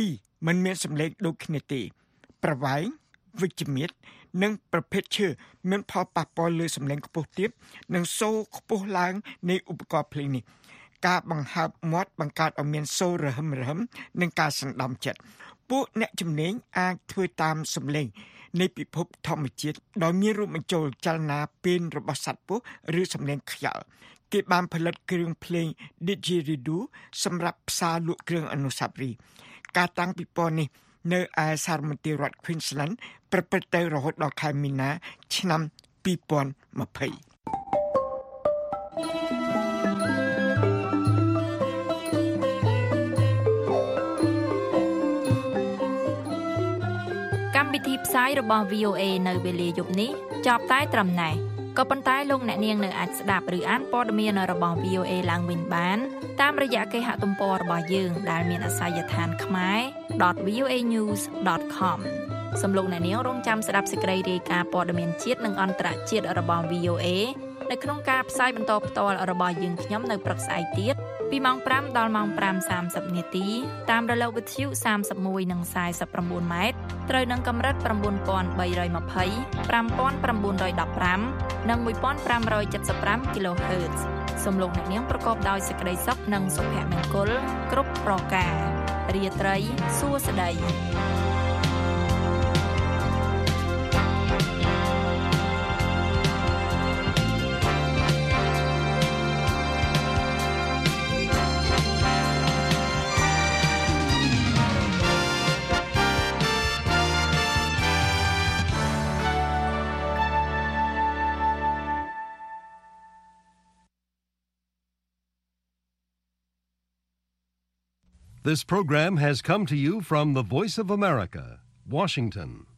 2មិនមានសំឡេងដូចគ្នាទេប្រវែងវិជ្ជមាននិងប្រភេទឈើមានផលប៉ះពាល់លើសំឡេងខ្ពស់ទាបនិងសូរខ្ពស់ឡើងនៃឧបករណ៍ភ្លេងនេះការបង្ហើបមាត់បង្កើតឲ្យមានសូររហឹមនិងការសណ្ដំចិត្តពួកអ្នកជំនាញអាចធ្វើតាមសំឡេងនៃពិភពធម្មជាតិដោយមានរួមបញ្ចូលចលនាពេលរបស់សត្វពស់ឬសំឡេងខ្យល់គេបានផលិតគ្រឿងភ្លេង Didgeridoo សម្រាប់ផ្សារលក់គ្រឿងអនុស្សាវរីយ៍ការតាំងពិព័រណ៍នេះនៅឯសារមន្ទីររដ្ឋ Queensland ប្រព្រឹត្តទៅរហូតដល់ខែមីនាឆ្នាំ2020 កម្មវិធីផ្សាយរបស់ VOA នៅវេលាយប់នេះចប់តែត្រឹមណេះក៏ប៉ុន្តែលោកអ្នកនាងនៅអាចស្ដាប់ឬអានព័ត៌មានរបស់ VOA ឡើងវិញបានតាមរយៈគេហទំព័ររបស់យើងដែលមានអាសយដ្ឋាន khmer.voanews.com សូមលោកអ្នកនាងរងចាំស្ដាប់សេចក្តីរាយការណ៍ព័ត៌មានជាតិនិងអន្តរជាតិរបស់ VOA នៅក្នុងការផ្សាយបន្តផ្ទាល់របស់យើងខ្ញុំនៅព្រឹកស្អែកទៀតពីម៉ោង5ដល់ម៉ោង 5:30 នាទីតាមរលកវិទ្យុ 31 និង 49 ម៉ែត្រត្រូវនឹងកម្រិត 9320 5915 និង 1575 kHz សំឡេងអ្នកនាងប្រកបដោយសេចក្តីសុខនិងសុភមង្គលគ្រប់ប្រការរាត្រីសួស្តី This program has come to you from the Voice of America, Washington.